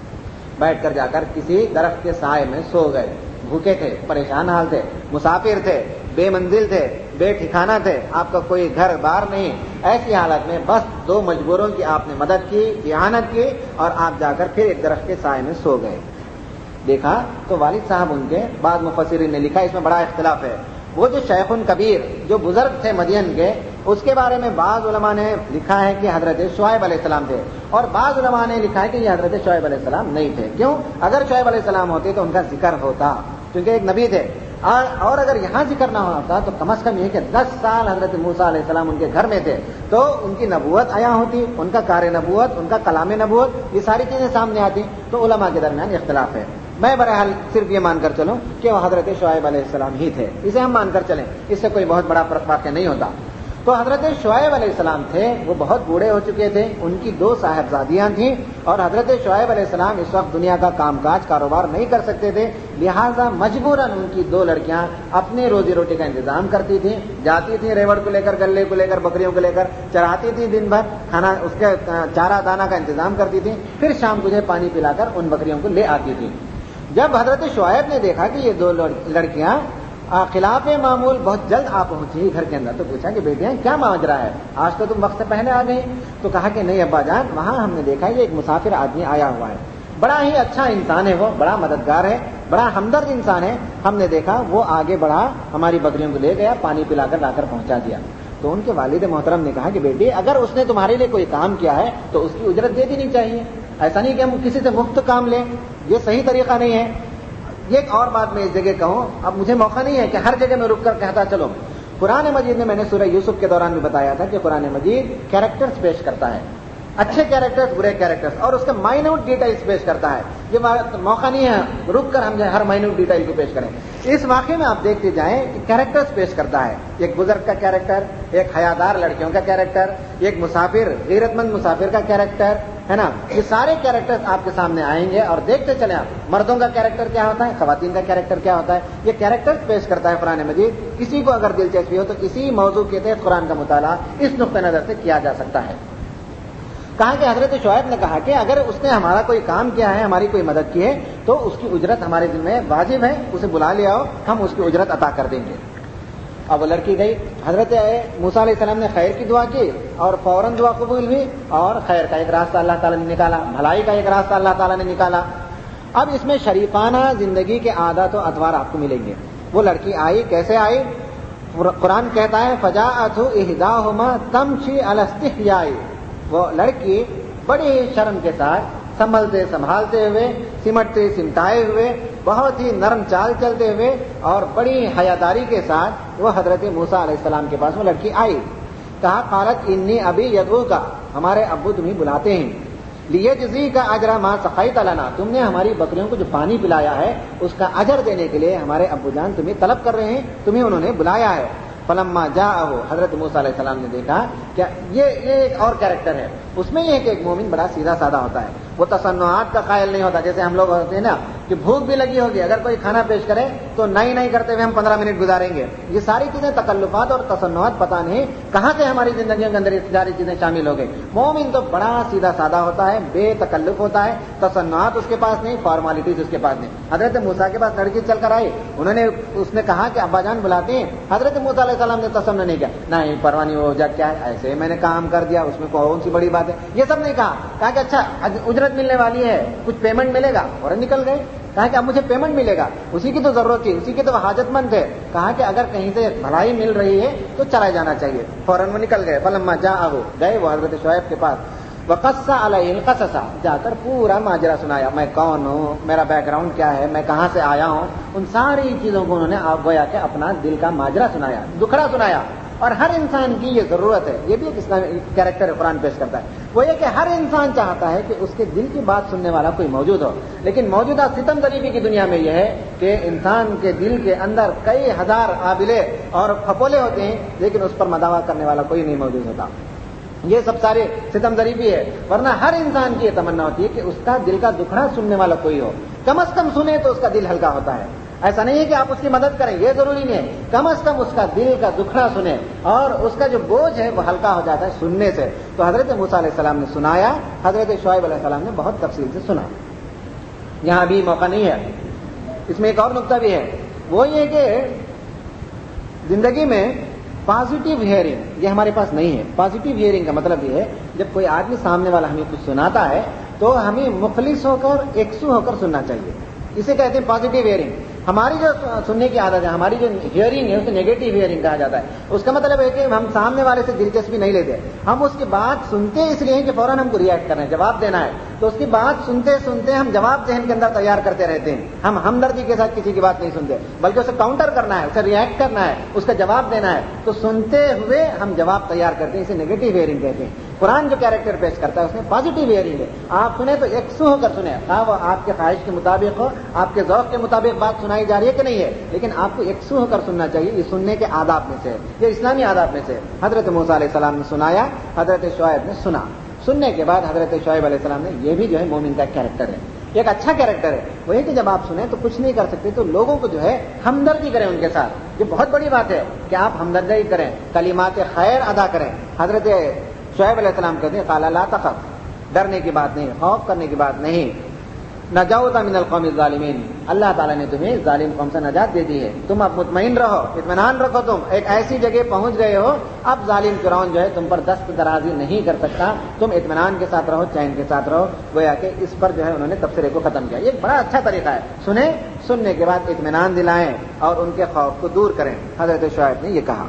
بیٹھ کر جا کر کسی درخت کے سائے میں سو گئے، بھوکے تھے، پریشان حال تھے، مسافر تھے، بے منزل تھے، بے ٹھکانہ تھے، آپ کا کوئی گھر بار نہیں، ایسی حالت میں بس دو مجبوروں کی آپ نے مدد کی، اعانت کی، اور آپ جا کر پھر ایک درخت کے سائے میں سو گئے۔ دیکھا تو والد صاحب ان کے، بعض مفسرین نے لکھا، اس میں بڑا اختلاف ہے، وہ جو شیخ کبیر جو بزرگ تھے مدین کے، اس کے بارے میں بعض علماء نے لکھا ہے کہ حضرت شعیب علیہ السلام تھے، اور بعض علماء نے لکھا ہے کہ یہ حضرت شعیب علیہ السلام نہیں تھے۔ کیوں؟ اگر شعیب علیہ السلام ہوتے تو ان کا ذکر ہوتا، کیونکہ ایک نبی تھے، اور اگر یہاں ذکر نہ ہوتا تو کم از کم یہ کہ 10 سال حضرت موسیٰ علیہ السلام ان کے گھر میں تھے، تو ان کی نبوت عیاں ہوتی، ان کا کار نبوت، ان کا کلام نبوت، یہ ساری چیزیں سامنے آتی، تو علماء کے درمیان اختلاف ہے۔ میں بہرحال صرف یہ مان کر چلوں کہ وہ حضرت شعیب علیہ السلام ہی تھے، اسے ہم مان کر چلیں، اس سے کوئی بہت بڑا فرق واقع نہیں ہوتا۔ تو حضرت شعیب علیہ السلام تھے، وہ بہت بوڑھے ہو چکے تھے، ان کی 2 صاحبزادیاں تھیں، اور حضرت شعیب علیہ السلام اس وقت دنیا کا کام کاج کاروبار نہیں کر سکتے تھے، لہٰذا مجبوراً ان کی 2 لڑکیاں اپنے روزی روٹی کا انتظام کرتی تھیں، جاتی تھیں ریوڑ کو لے کر، گلے کو لے کر، بکریوں کو لے کر چراتی تھیں، دن بھر کھانا اس کے چارہ دانہ کا انتظام کرتی تھیں، پھر شام کو پانی پلا کر ان بکریوں کو لے آتی تھیں۔ جب حضرت شعیب نے دیکھا کہ یہ 2 لڑکیاں خلاف معمول بہت جلد آ پہنچی گھر کے اندر، تو پوچھا کہ بیٹیاں کیا ماجرا ہے، آج تو تم وقت سے پہلے آ گئی؟ تو کہا کہ نہیں ابا جان، وہاں ہم نے دیکھا یہ ایک مسافر آدمی آیا ہوا ہے، بڑا ہی اچھا انسان ہے، وہ بڑا مددگار ہے، بڑا ہمدرد انسان ہے، ہم نے دیکھا وہ آگے بڑھا، ہماری بکریوں کو لے گیا، پانی پلا کر لا کر پہنچا دیا۔ تو ان کے والد محترم نے کہا کہ بیٹی اگر اس نے تمہارے لیے کوئی کام کیا ہے تو اس کی اجرت دے دینی چاہیے، ایسا نہیں کہ ہم کسی سے مفت کام لیں، یہ صحیح طریقہ نہیں ہے۔ ایک اور بات میں اس جگہ کہوں، اب مجھے موقع نہیں ہے کہ ہر جگہ میں رک کر کہتا چلو، قرآن مجید میں نے سورہ یوسف کے دوران بھی بتایا تھا کہ قرآن مجید کیریکٹرز پیش کرتا ہے، اچھے کیریکٹرز، برے کیریکٹرز، اور اس کے مائنوٹ ڈیٹیلز پیش کرتا ہے۔ یہ موقع نہیں ہے رک کر ہم ہر مائنوٹ ڈیٹیل کو پیش کریں۔ اس واقعے میں آپ دیکھتے جائیں کہ کیریکٹرز پیش کرتا ہے، ایک بزرگ کا کیریکٹر، ایک حیادار لڑکیوں کا کیریکٹر، ایک مسافر، غیرت مند مسافر کا کیریکٹر ہے نا، یہ سارے کیریکٹرز آپ کے سامنے آئیں گے، اور دیکھتے چلیں آپ مردوں کا کیریکٹر کیا ہوتا ہے، خواتین کا کیریکٹر کیا ہوتا ہے، یہ کیریکٹرز پیش کرتا ہے قرآن مجید۔ کسی کو اگر دلچسپی ہو تو اسی موضوع کے تحت قرآن کا مطالعہ اس نقطہ نظر سے کیا جا سکتا ہے۔ کہا کہ حضرت شعیب نے کہا کہ اگر اس نے ہمارا کوئی کام کیا ہے، ہماری کوئی مدد کی ہے، تو اس کی اجرت ہمارے ذمہ واجب ہے، اسے بلا لے آؤ، ہم اس کی اجرت عطا کر دیں گے۔ اب وہ لڑکی گئی، حضرت موسیٰ علیہ السلام نے خیر کی دعا کی اور فوراً دعا قبول ہوئی، اور خیر کا ایک راستہ اللہ تعالیٰ نے نکالا، بھلائی کا ایک راستہ اللہ تعالیٰ نے نکالا۔ اب اس میں شریفانہ زندگی کے عادات و اطوار آپ کو ملیں گے۔ وہ لڑکی آئی، کیسے آئی؟ قرآن کہتا ہے فجاءت احداہما تمشی علی استحیاء، وہ لڑکی بڑی شرم کے ساتھ سنبھلتے سنبھالتے ہوئے، سمٹتے سمٹائے ہوئے، بہت ہی نرم چال چلتے ہوئے اور بڑی حیاداری کے ساتھ وہ حضرت موسیٰ علیہ السلام کے پاس وہ لڑکی آئی. کہا قالت انی ابی یدعوک، ہمارے ابو تمہیں بلاتے ہیں، لیجزیک اجر ما سقیت لنا، تم نے ہماری بکریوں کو جو پانی پلایا ہے اس کا اجر دینے کے لیے ہمارے ابو جان تمہیں طلب کر رہے ہیں، تمہیں انہوں نے بلایا ہے. فلما جاءہ، حضرت موسیٰ علیہ السلام نے دیکھا کہ یہ ایک اور کیریکٹر ہے، اس میں یہ ہے کہ ایک مومن بڑا سیدھا سادہ ہوتا ہے، وہ تصنعات کا قائل نہیں ہوتا. جیسے ہم لوگ ہوتے ہیں نا کہ بھوک بھی لگی ہوگی، اگر کوئی کھانا پیش کرے تو نہیں کرتے ہوئے ہم 15 منٹ گزاریں گے. یہ ساری چیزیں تکلفات اور تصنعات پتہ نہیں کہاں سے ہماری زندگیوں کے اندر یہ ساری چیزیں شامل ہو گئی. مومن تو بڑا سیدھا سادہ ہوتا ہے، بے تکلف ہوتا ہے، تصنعات اس کے پاس نہیں، فارمالٹیز اس کے پاس نہیں. حضرت موسیٰ کے پاس لڑکی چل کر آئی، اس نے کہا کہ ابا جان بلاتے ہیں. حضرت موسیٰ علیہ السلام نے تصنع نہیں کیا، نہیں پرواہ نہیں، ہو جا کیا ہے، ایسے میں نے کام کر دیا، اس میں کون سی بڑی بات ہے، یہ سب نہیں کہا. کہا کہ اچھا اجرت ملنے والی ہے، کچھ پیمنٹ ملے گا، اور نکل گئے. کہا کہ اب مجھے پیمنٹ ملے گا، اسی کی تو ضرورت تھی، اسی کی تو حاجت مند تھے. کہا کہ اگر کہیں سے بھلائی مل رہی ہے تو چلا جانا چاہیے. فوراً وہ نکل گئے. فلما جاءہ، گئے وہ حضرت شعیب کے پاس. وقص علیہ القصص، جا کر پورا ماجرا سنایا، میں کون ہوں، میرا بیک گراؤنڈ کیا ہے، میں کہاں سے آیا ہوں، ان ساری چیزوں کو انہوں نے گویا کہ اپنا دل کا ماجرا سنایا، دکھڑا سنایا. اور ہر انسان کی یہ ضرورت ہے، یہ بھی ایک اسلامی کیریکٹر قرآن پیش کرتا ہے، وہ یہ کہ ہر انسان چاہتا ہے کہ اس کے دل کی بات سننے والا کوئی موجود ہو. لیکن موجودہ ستم ذریبی کی دنیا میں یہ ہے کہ انسان کے دل کے اندر کئی ہزار آبلے اور پھپولے ہوتے ہیں، لیکن اس پر مداوا کرنے والا کوئی نہیں موجود ہوتا. یہ سب سارے ستم ذریبی ہے. ورنہ ہر انسان کی یہ تمنا ہوتی ہے کہ اس کا دل کا دکھڑا سننے والا کوئی ہو، کم از کم سنے تو اس کا دل ہلکا ہوتا ہے. ایسا نہیں ہے کہ آپ اس کی مدد کریں، یہ ضروری نہیں ہے، کم از کم اس کا دل کا دکھڑا سنیں اور اس کا جو بوجھ ہے وہ ہلکا ہو جاتا ہے سننے سے. تو حضرت موسیٰ علیہ السلام نے سنایا، حضرت شعیب علیہ السلام نے بہت تفصیل سے سنا. یہاں بھی موقع نہیں ہے، اس میں ایک اور نقطہ بھی ہے، وہ یہ کہ زندگی میں پازیٹیو ہیئرنگ یہ ہمارے پاس نہیں ہے. پازیٹیو ہیئرنگ کا مطلب یہ ہے جب کوئی آدمی سامنے والا ہمیں کچھ سناتا ہے تو ہمیں مخلص ہو کر یکسو ہو کر سننا چاہیے. اسے کہتے ہیں پازیٹیو ہیئرنگ. ہماری جو سننے کی عادت ہے، ہماری جو ہیئرنگ ہے اسے نیگیٹو ہیئرنگ کہا جاتا ہے. اس کا مطلب ہے کہ ہم سامنے والے سے دلچسپی نہیں لیتے، ہم اس کی بات سنتے اس لیے کہ فوراً ہم کو ریئیکٹ کرنا ہے، جواب دینا ہے. تو اس کی بات سنتے سنتے ہم جواب ذہن کے اندر تیار کرتے رہتے ہیں. ہم ہمدردی کے ساتھ کسی کی بات نہیں سنتے، بلکہ اسے کاؤنٹر کرنا ہے، اسے ریئیکٹ کرنا ہے، اس کا جواب دینا ہے. تو سنتے ہوئے ہم جواب تیار کرتے ہیں، اسے نیگیٹو ہیئرنگ کہتے ہیں. قرآن جو کیریکٹر پیش کرتا ہے اس میں پازیٹیو ہیئرنگ ہے. آپ سنیں تو یکسو ہو کر سنیں، ہاں وہ آپ کے خواہش کے مطابق ہو، آپ کے ذوق کے مطابق بات سنائی جا رہی ہے کہ نہیں ہے، لیکن آپ کو یکسو ہو کر سننا چاہیے. یہ سننے کے آداب میں سے ہے، یہ اسلامی آداب میں سے ہے. حضرت موسیٰ علیہ السلام نے سنایا، حضرت شعیب نے سنا. سننے کے بعد حضرت شعیب علیہ السلام نے، یہ بھی جو ہے مومن کا کیریکٹر ہے، ایک اچھا کیریکٹر ہے، وہ یہ کہ جب آپ سنیں تو کچھ نہیں کر سکتے تو لوگوں کو جو ہے ہمدردی کریں ان کے ساتھ. یہ بہت بڑی بات ہے کہ آپ ہمدردی کریں، کلمات خیر ادا کریں. حضرت شعیب علیہ السلام کہتے ہیں قال لا تخف، ڈرنے کی بات نہیں، خوف کرنے کی بات نہیں. نجوت من القوم الظالمین، اللہ تعالیٰ نے تمہیں ظالم قوم سے نجات دے دی ہے، تم اب مطمئن رہو، اطمینان رکھو. تم ایک ایسی جگہ پہنچ گئے ہو، اب ظالم فرعون جو ہے تم پر دست درازی نہیں کر سکتا. تم اطمینان کے ساتھ رہو، چین کے ساتھ رہو. گویا کہ اس پر جو ہے انہوں نے تبصرے کو ختم کیا. یہ بڑا اچھا طریقہ ہے، سنیں، سننے کے بعد اطمینان دلائیں اور ان کے خوف کو دور کریں. حضرت شعیب نے یہ کہا.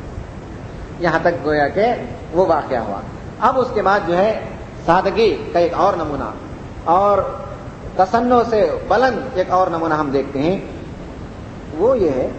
یہاں تک گویا کہ وہ واقعہ ہوا. اب اس کے بعد جو ہے سادگی کا ایک اور نمونہ اور تصنع سے بلند ایک اور نمونہ ہم دیکھتے ہیں، وہ یہ ہے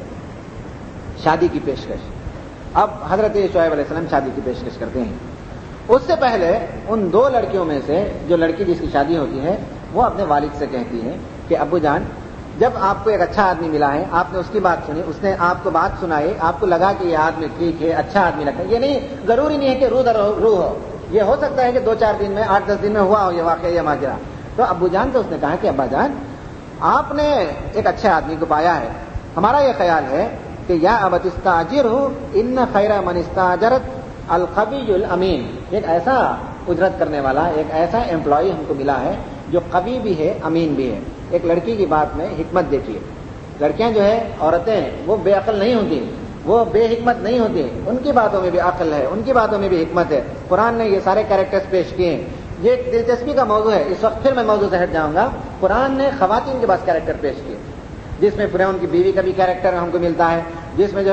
شادی کی پیشکش. اب حضرت شعیب علیہ السلام شادی کی پیشکش کرتے ہیں. اس سے پہلے ان دو لڑکیوں میں سے جو لڑکی جس کی شادی ہوتی ہے وہ اپنے والد سے کہتی ہے کہ ابو جان، جب آپ کو ایک اچھا آدمی ملا ہے، آپ نے اس کی بات سنی، اس نے آپ کو بات سنائی، آپ کو لگا کہ یہ آدمی ٹھیک ہے، اچھا آدمی لگتا ہے. یہ نہیں ضروری نہیں ہے کہ روح ہو، یہ ہو سکتا ہے کہ 2-4 دن میں 8-10 دن میں ہوا ہو یہ واقعہ یا ماجرا. تو ابو جان تو اس نے کہا کہ ابا جان، آپ نے ایک اچھے آدمی کو پایا ہے، ہمارا یہ خیال ہے کہ یا ابت استاجرہ ان خیر من استاجرت القوی الامین. ایک ایسا اجرت کرنے والا، ایک ایسا امپلائی ہم کو ملا ہے جو قوی بھی ہے، امین بھی ہے. ایک لڑکی کی بات میں حکمت دیکھیے. لڑکیاں جو ہے، عورتیں، وہ بے عقل نہیں ہوتی، وہ بے حکمت نہیں ہوتی، ان کی باتوں میں بھی عقل ہے، ان کی باتوں میں بھی حکمت ہے. قرآن نے یہ سارے کیریکٹرز پیش کیے ہیں. یہ ایک دلچسپی کا موضوع ہے، اس وقت پھر میں موضوع سے ہٹ جاؤں گا. قرآن نے خواتین کے پاس کیریکٹر پیش کیے، جس میں فرعون کی بیوی کا بھی کیریکٹر ہم کو ملتا ہے، جس میں جو ہے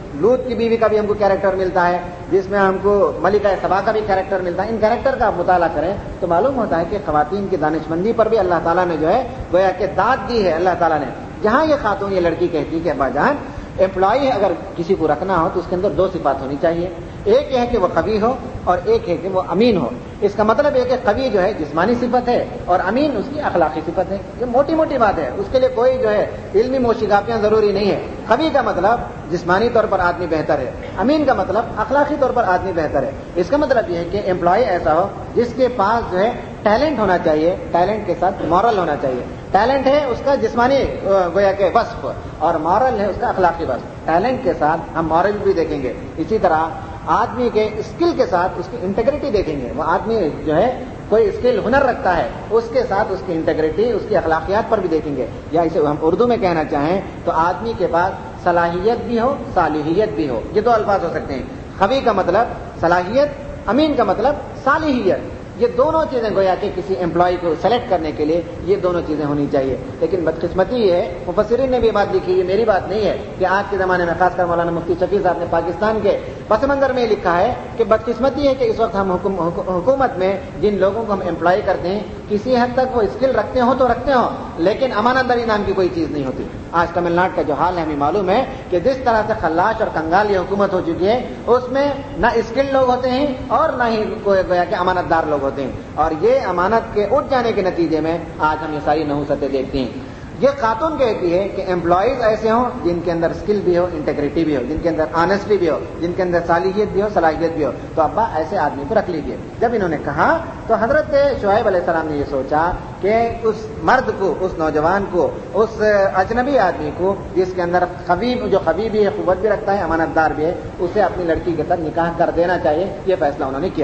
لوط کی بیوی کا بھی ہم کو کیریکٹر ملتا ہے، جس میں ہم کو ملکہ سبا کا بھی کیریکٹر ملتا ہے. ان کیریکٹر کا آپ مطالعہ کریں تو معلوم ہوتا ہے کہ خواتین کی دانشمندی پر بھی اللہ تعالیٰ نے جو ہے گویا کہ داد دی ہے. اللہ تعالیٰ نے جہاں یہ خاتون یہ لڑکی کہتی ہے کہ ابا جان امپلائی اگر کسی کو رکھنا ہو تو اس کے اندر دو صفات ہونی چاہیے، ایک یہ ہے کہ وہ قوی ہو اور ایک ہے کہ وہ امین ہو. اس کا مطلب ہے کہ قوی جو ہے جسمانی صفت ہے اور امین اس کی اخلاقی صفت ہے. یہ موٹی موٹی بات ہے، اس کے لیے کوئی جو ہے علمی موشگافیاں ضروری نہیں ہے. قوی کا مطلب جسمانی طور پر آدمی بہتر ہے، امین کا مطلب اخلاقی طور پر آدمی بہتر ہے. اس کا مطلب یہ ہے کہ امپلائی ایسا ہو جس کے پاس جو ہے ٹیلنٹ ہونا چاہیے، ٹیلنٹ کے ساتھ مورل ہونا چاہیے. ٹیلنٹ ہے اس کا جسمانی گویا کہ وصف اور مورل ہے اس کا اخلاقی وصف. ٹیلنٹ کے ساتھ ہم مورل بھی دیکھیں گے، اسی طرح آدمی کے اسکل کے ساتھ اس کی انٹیگریٹی دیکھیں گے. وہ آدمی جو ہے کوئی اسکل ہنر رکھتا ہے اس کے ساتھ اس کی انٹیگریٹی اس کی اخلاقیات پر بھی دیکھیں گے. یا اسے ہم اردو میں کہنا چاہیں تو آدمی کے پاس صلاحیت بھی ہو صالحیت بھی ہو. یہ دو الفاظ ہو سکتے ہیں. قوی کا مطلب صلاحیت، امین کا مطلب صالحیت. یہ دونوں چیزیں گویا کہ کسی امپلائی کو سلیکٹ کرنے کے لیے یہ دونوں چیزیں ہونی چاہیے. لیکن بدقسمتی یہ ہے، مفسرین نے بھی بات لکھی، یہ میری بات نہیں ہے، کہ آج کے زمانے میں خاص کر مولانا مفتی شفیع صاحب نے پاکستان کے پس منظر میں لکھا ہے کہ بدقسمتی ہے کہ اس وقت ہم حکومت میں جن لوگوں کو ہم امپلائی کرتے ہیں کسی حد تک وہ اسکل رکھتے ہوں تو رکھتے ہوں لیکن امانت داری نام کی کوئی چیز نہیں ہوتی. آج تمل ناڈو کا جو حال ہے ہمیں معلوم ہے کہ جس طرح سے خلاش اور کنگال یہ حکومت ہو چکی ہے اس میں نہ اسکل لوگ ہوتے ہیں اور نہ ہی کوئی گویا کہ امانت دار لوگ ہوتے ہیں. اور یہ امانت کے اٹھ جانے کے نتیجے میں آج ہم یہ ساری نحوستیں دیکھتے ہیں. یہ خاتون کہتی ہے کہ امپلائیز ایسے ہوں جن کے اندر اسکل بھی ہو، انٹیگریٹی بھی ہو، جن کے اندر آنیسٹی بھی ہو، جن کے اندر صالحیت بھی ہو، صلاحیت بھی ہو. تو ابا ایسے آدمی کو رکھ لیجیے. جب انہوں نے کہا تو حضرت شعیب علیہ السلام نے یہ سوچا کہ اس مرد کو، اس نوجوان کو، اس اجنبی آدمی کو جس کے اندر جو قوی بھی ہے، قوت بھی رکھتا ہے، امانت دار بھی ہے، اسے اپنی لڑکی کے ساتھ نکاح کر دینا چاہیے. یہ فیصلہ انہوں نے کیا.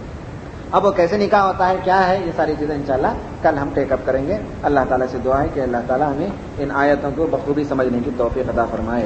اب وہ کیسے نکاح ہوتا ہے، کیا ہے، یہ ساری چیزیں انشاءاللہ کل ہم ٹیک اپ کریں گے. اللہ تعالیٰ سے دعا ہے کہ اللہ تعالیٰ ہمیں ان آیتوں کو بخوبی سمجھنے کی توفیق عطا فرمائے.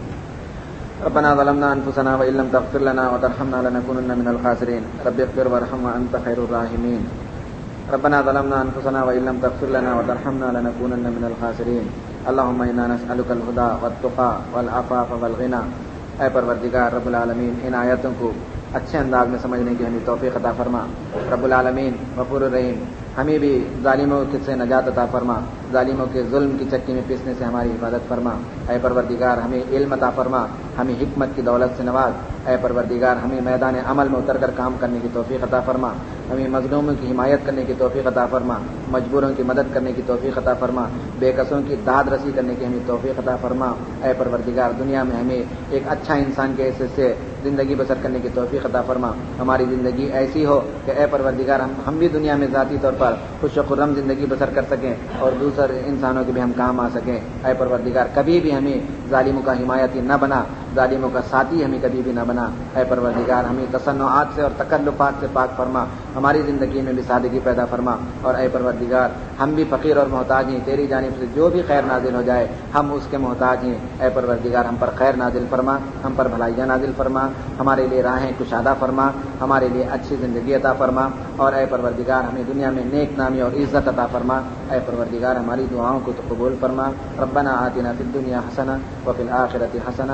ربنا ظلمنا انفسنا وان لم تغفر لنا وترحمنا لنكونن من الخاسرين رب اغفر وارحم وانت خير الراحمين. ربنا ظلمنا انفسنا وان لم تغفر لنا وترحمنا لنكونن من الخاسرين. اللهم انا نسألك الهدى والتقى والعفاف والغنى. اے پروردگار رب العالمین، ان آیتوں کو اچھے انداز میں سمجھنے کی ہمیں توفیق عطا فرما. رب العالمین غفور الرحیم، ہمیں بھی ظالموں سے نجات عطا فرما، ظالموں کے ظلم کی چکی میں پیسنے سے ہماری حفاظت فرما. اے پروردگار ہمیں علم عطا فرما، ہمیں حکمت کی دولت سے نواز. اے پروردگار ہمیں میدان عمل میں اتر کر کام کرنے کی توفیق عطا فرما، ہمیں مظلوموں کی حمایت کرنے کی توفیق عطا فرما، مجبوروں کی مدد کرنے کی توفیق عطا فرما، بے کسوں کی داد رسی کرنے کی ہمیں توفیق عطا فرما. اے پروردگار دنیا میں ہمیں ایک اچھا انسان کے حیثیت سے زندگی بسر کرنے کی توفیق عطا فرما. ہماری زندگی ایسی ہو کہ اے پروردگار ہم بھی دنیا میں ذاتی طور پر خوش و خرم زندگی بسر کر سکیں اور دوسرے انسانوں کے بھی ہم کام آ سکیں. اے پروردگار کبھی بھی ہمیں ظالموں کا حمایتی نہ بنا، ظالموں کا ساتھی ہمیں کبھی بھی نہ بنا. اے پروردگار ہمیں تصنعات سے اور تکلفات سے پاک فرما، ہماری زندگی میں بھی سادگی پیدا فرما. اور اے پروردگار ہم بھی فقیر اور محتاج ہیں، تیری جانب سے جو بھی خیر نازل ہو جائے ہم اس کے محتاج ہیں. اے پروردگار ہم پر خیر نازل فرما، ہم پر بھلائیاں نازل فرما، ہمارے لیے راہیں کشادہ فرما، ہمارے لیے اچھی زندگی عطا فرما. اور اے پروردگار ہمیں دنیا میں نیک نامی اور عزت عطا فرما. اے پروردگار ہماری دعاؤں کو تو قبول فرما. ربنا آتنا فی الدنیا حسنہ وفی الآخرۃ حسنہ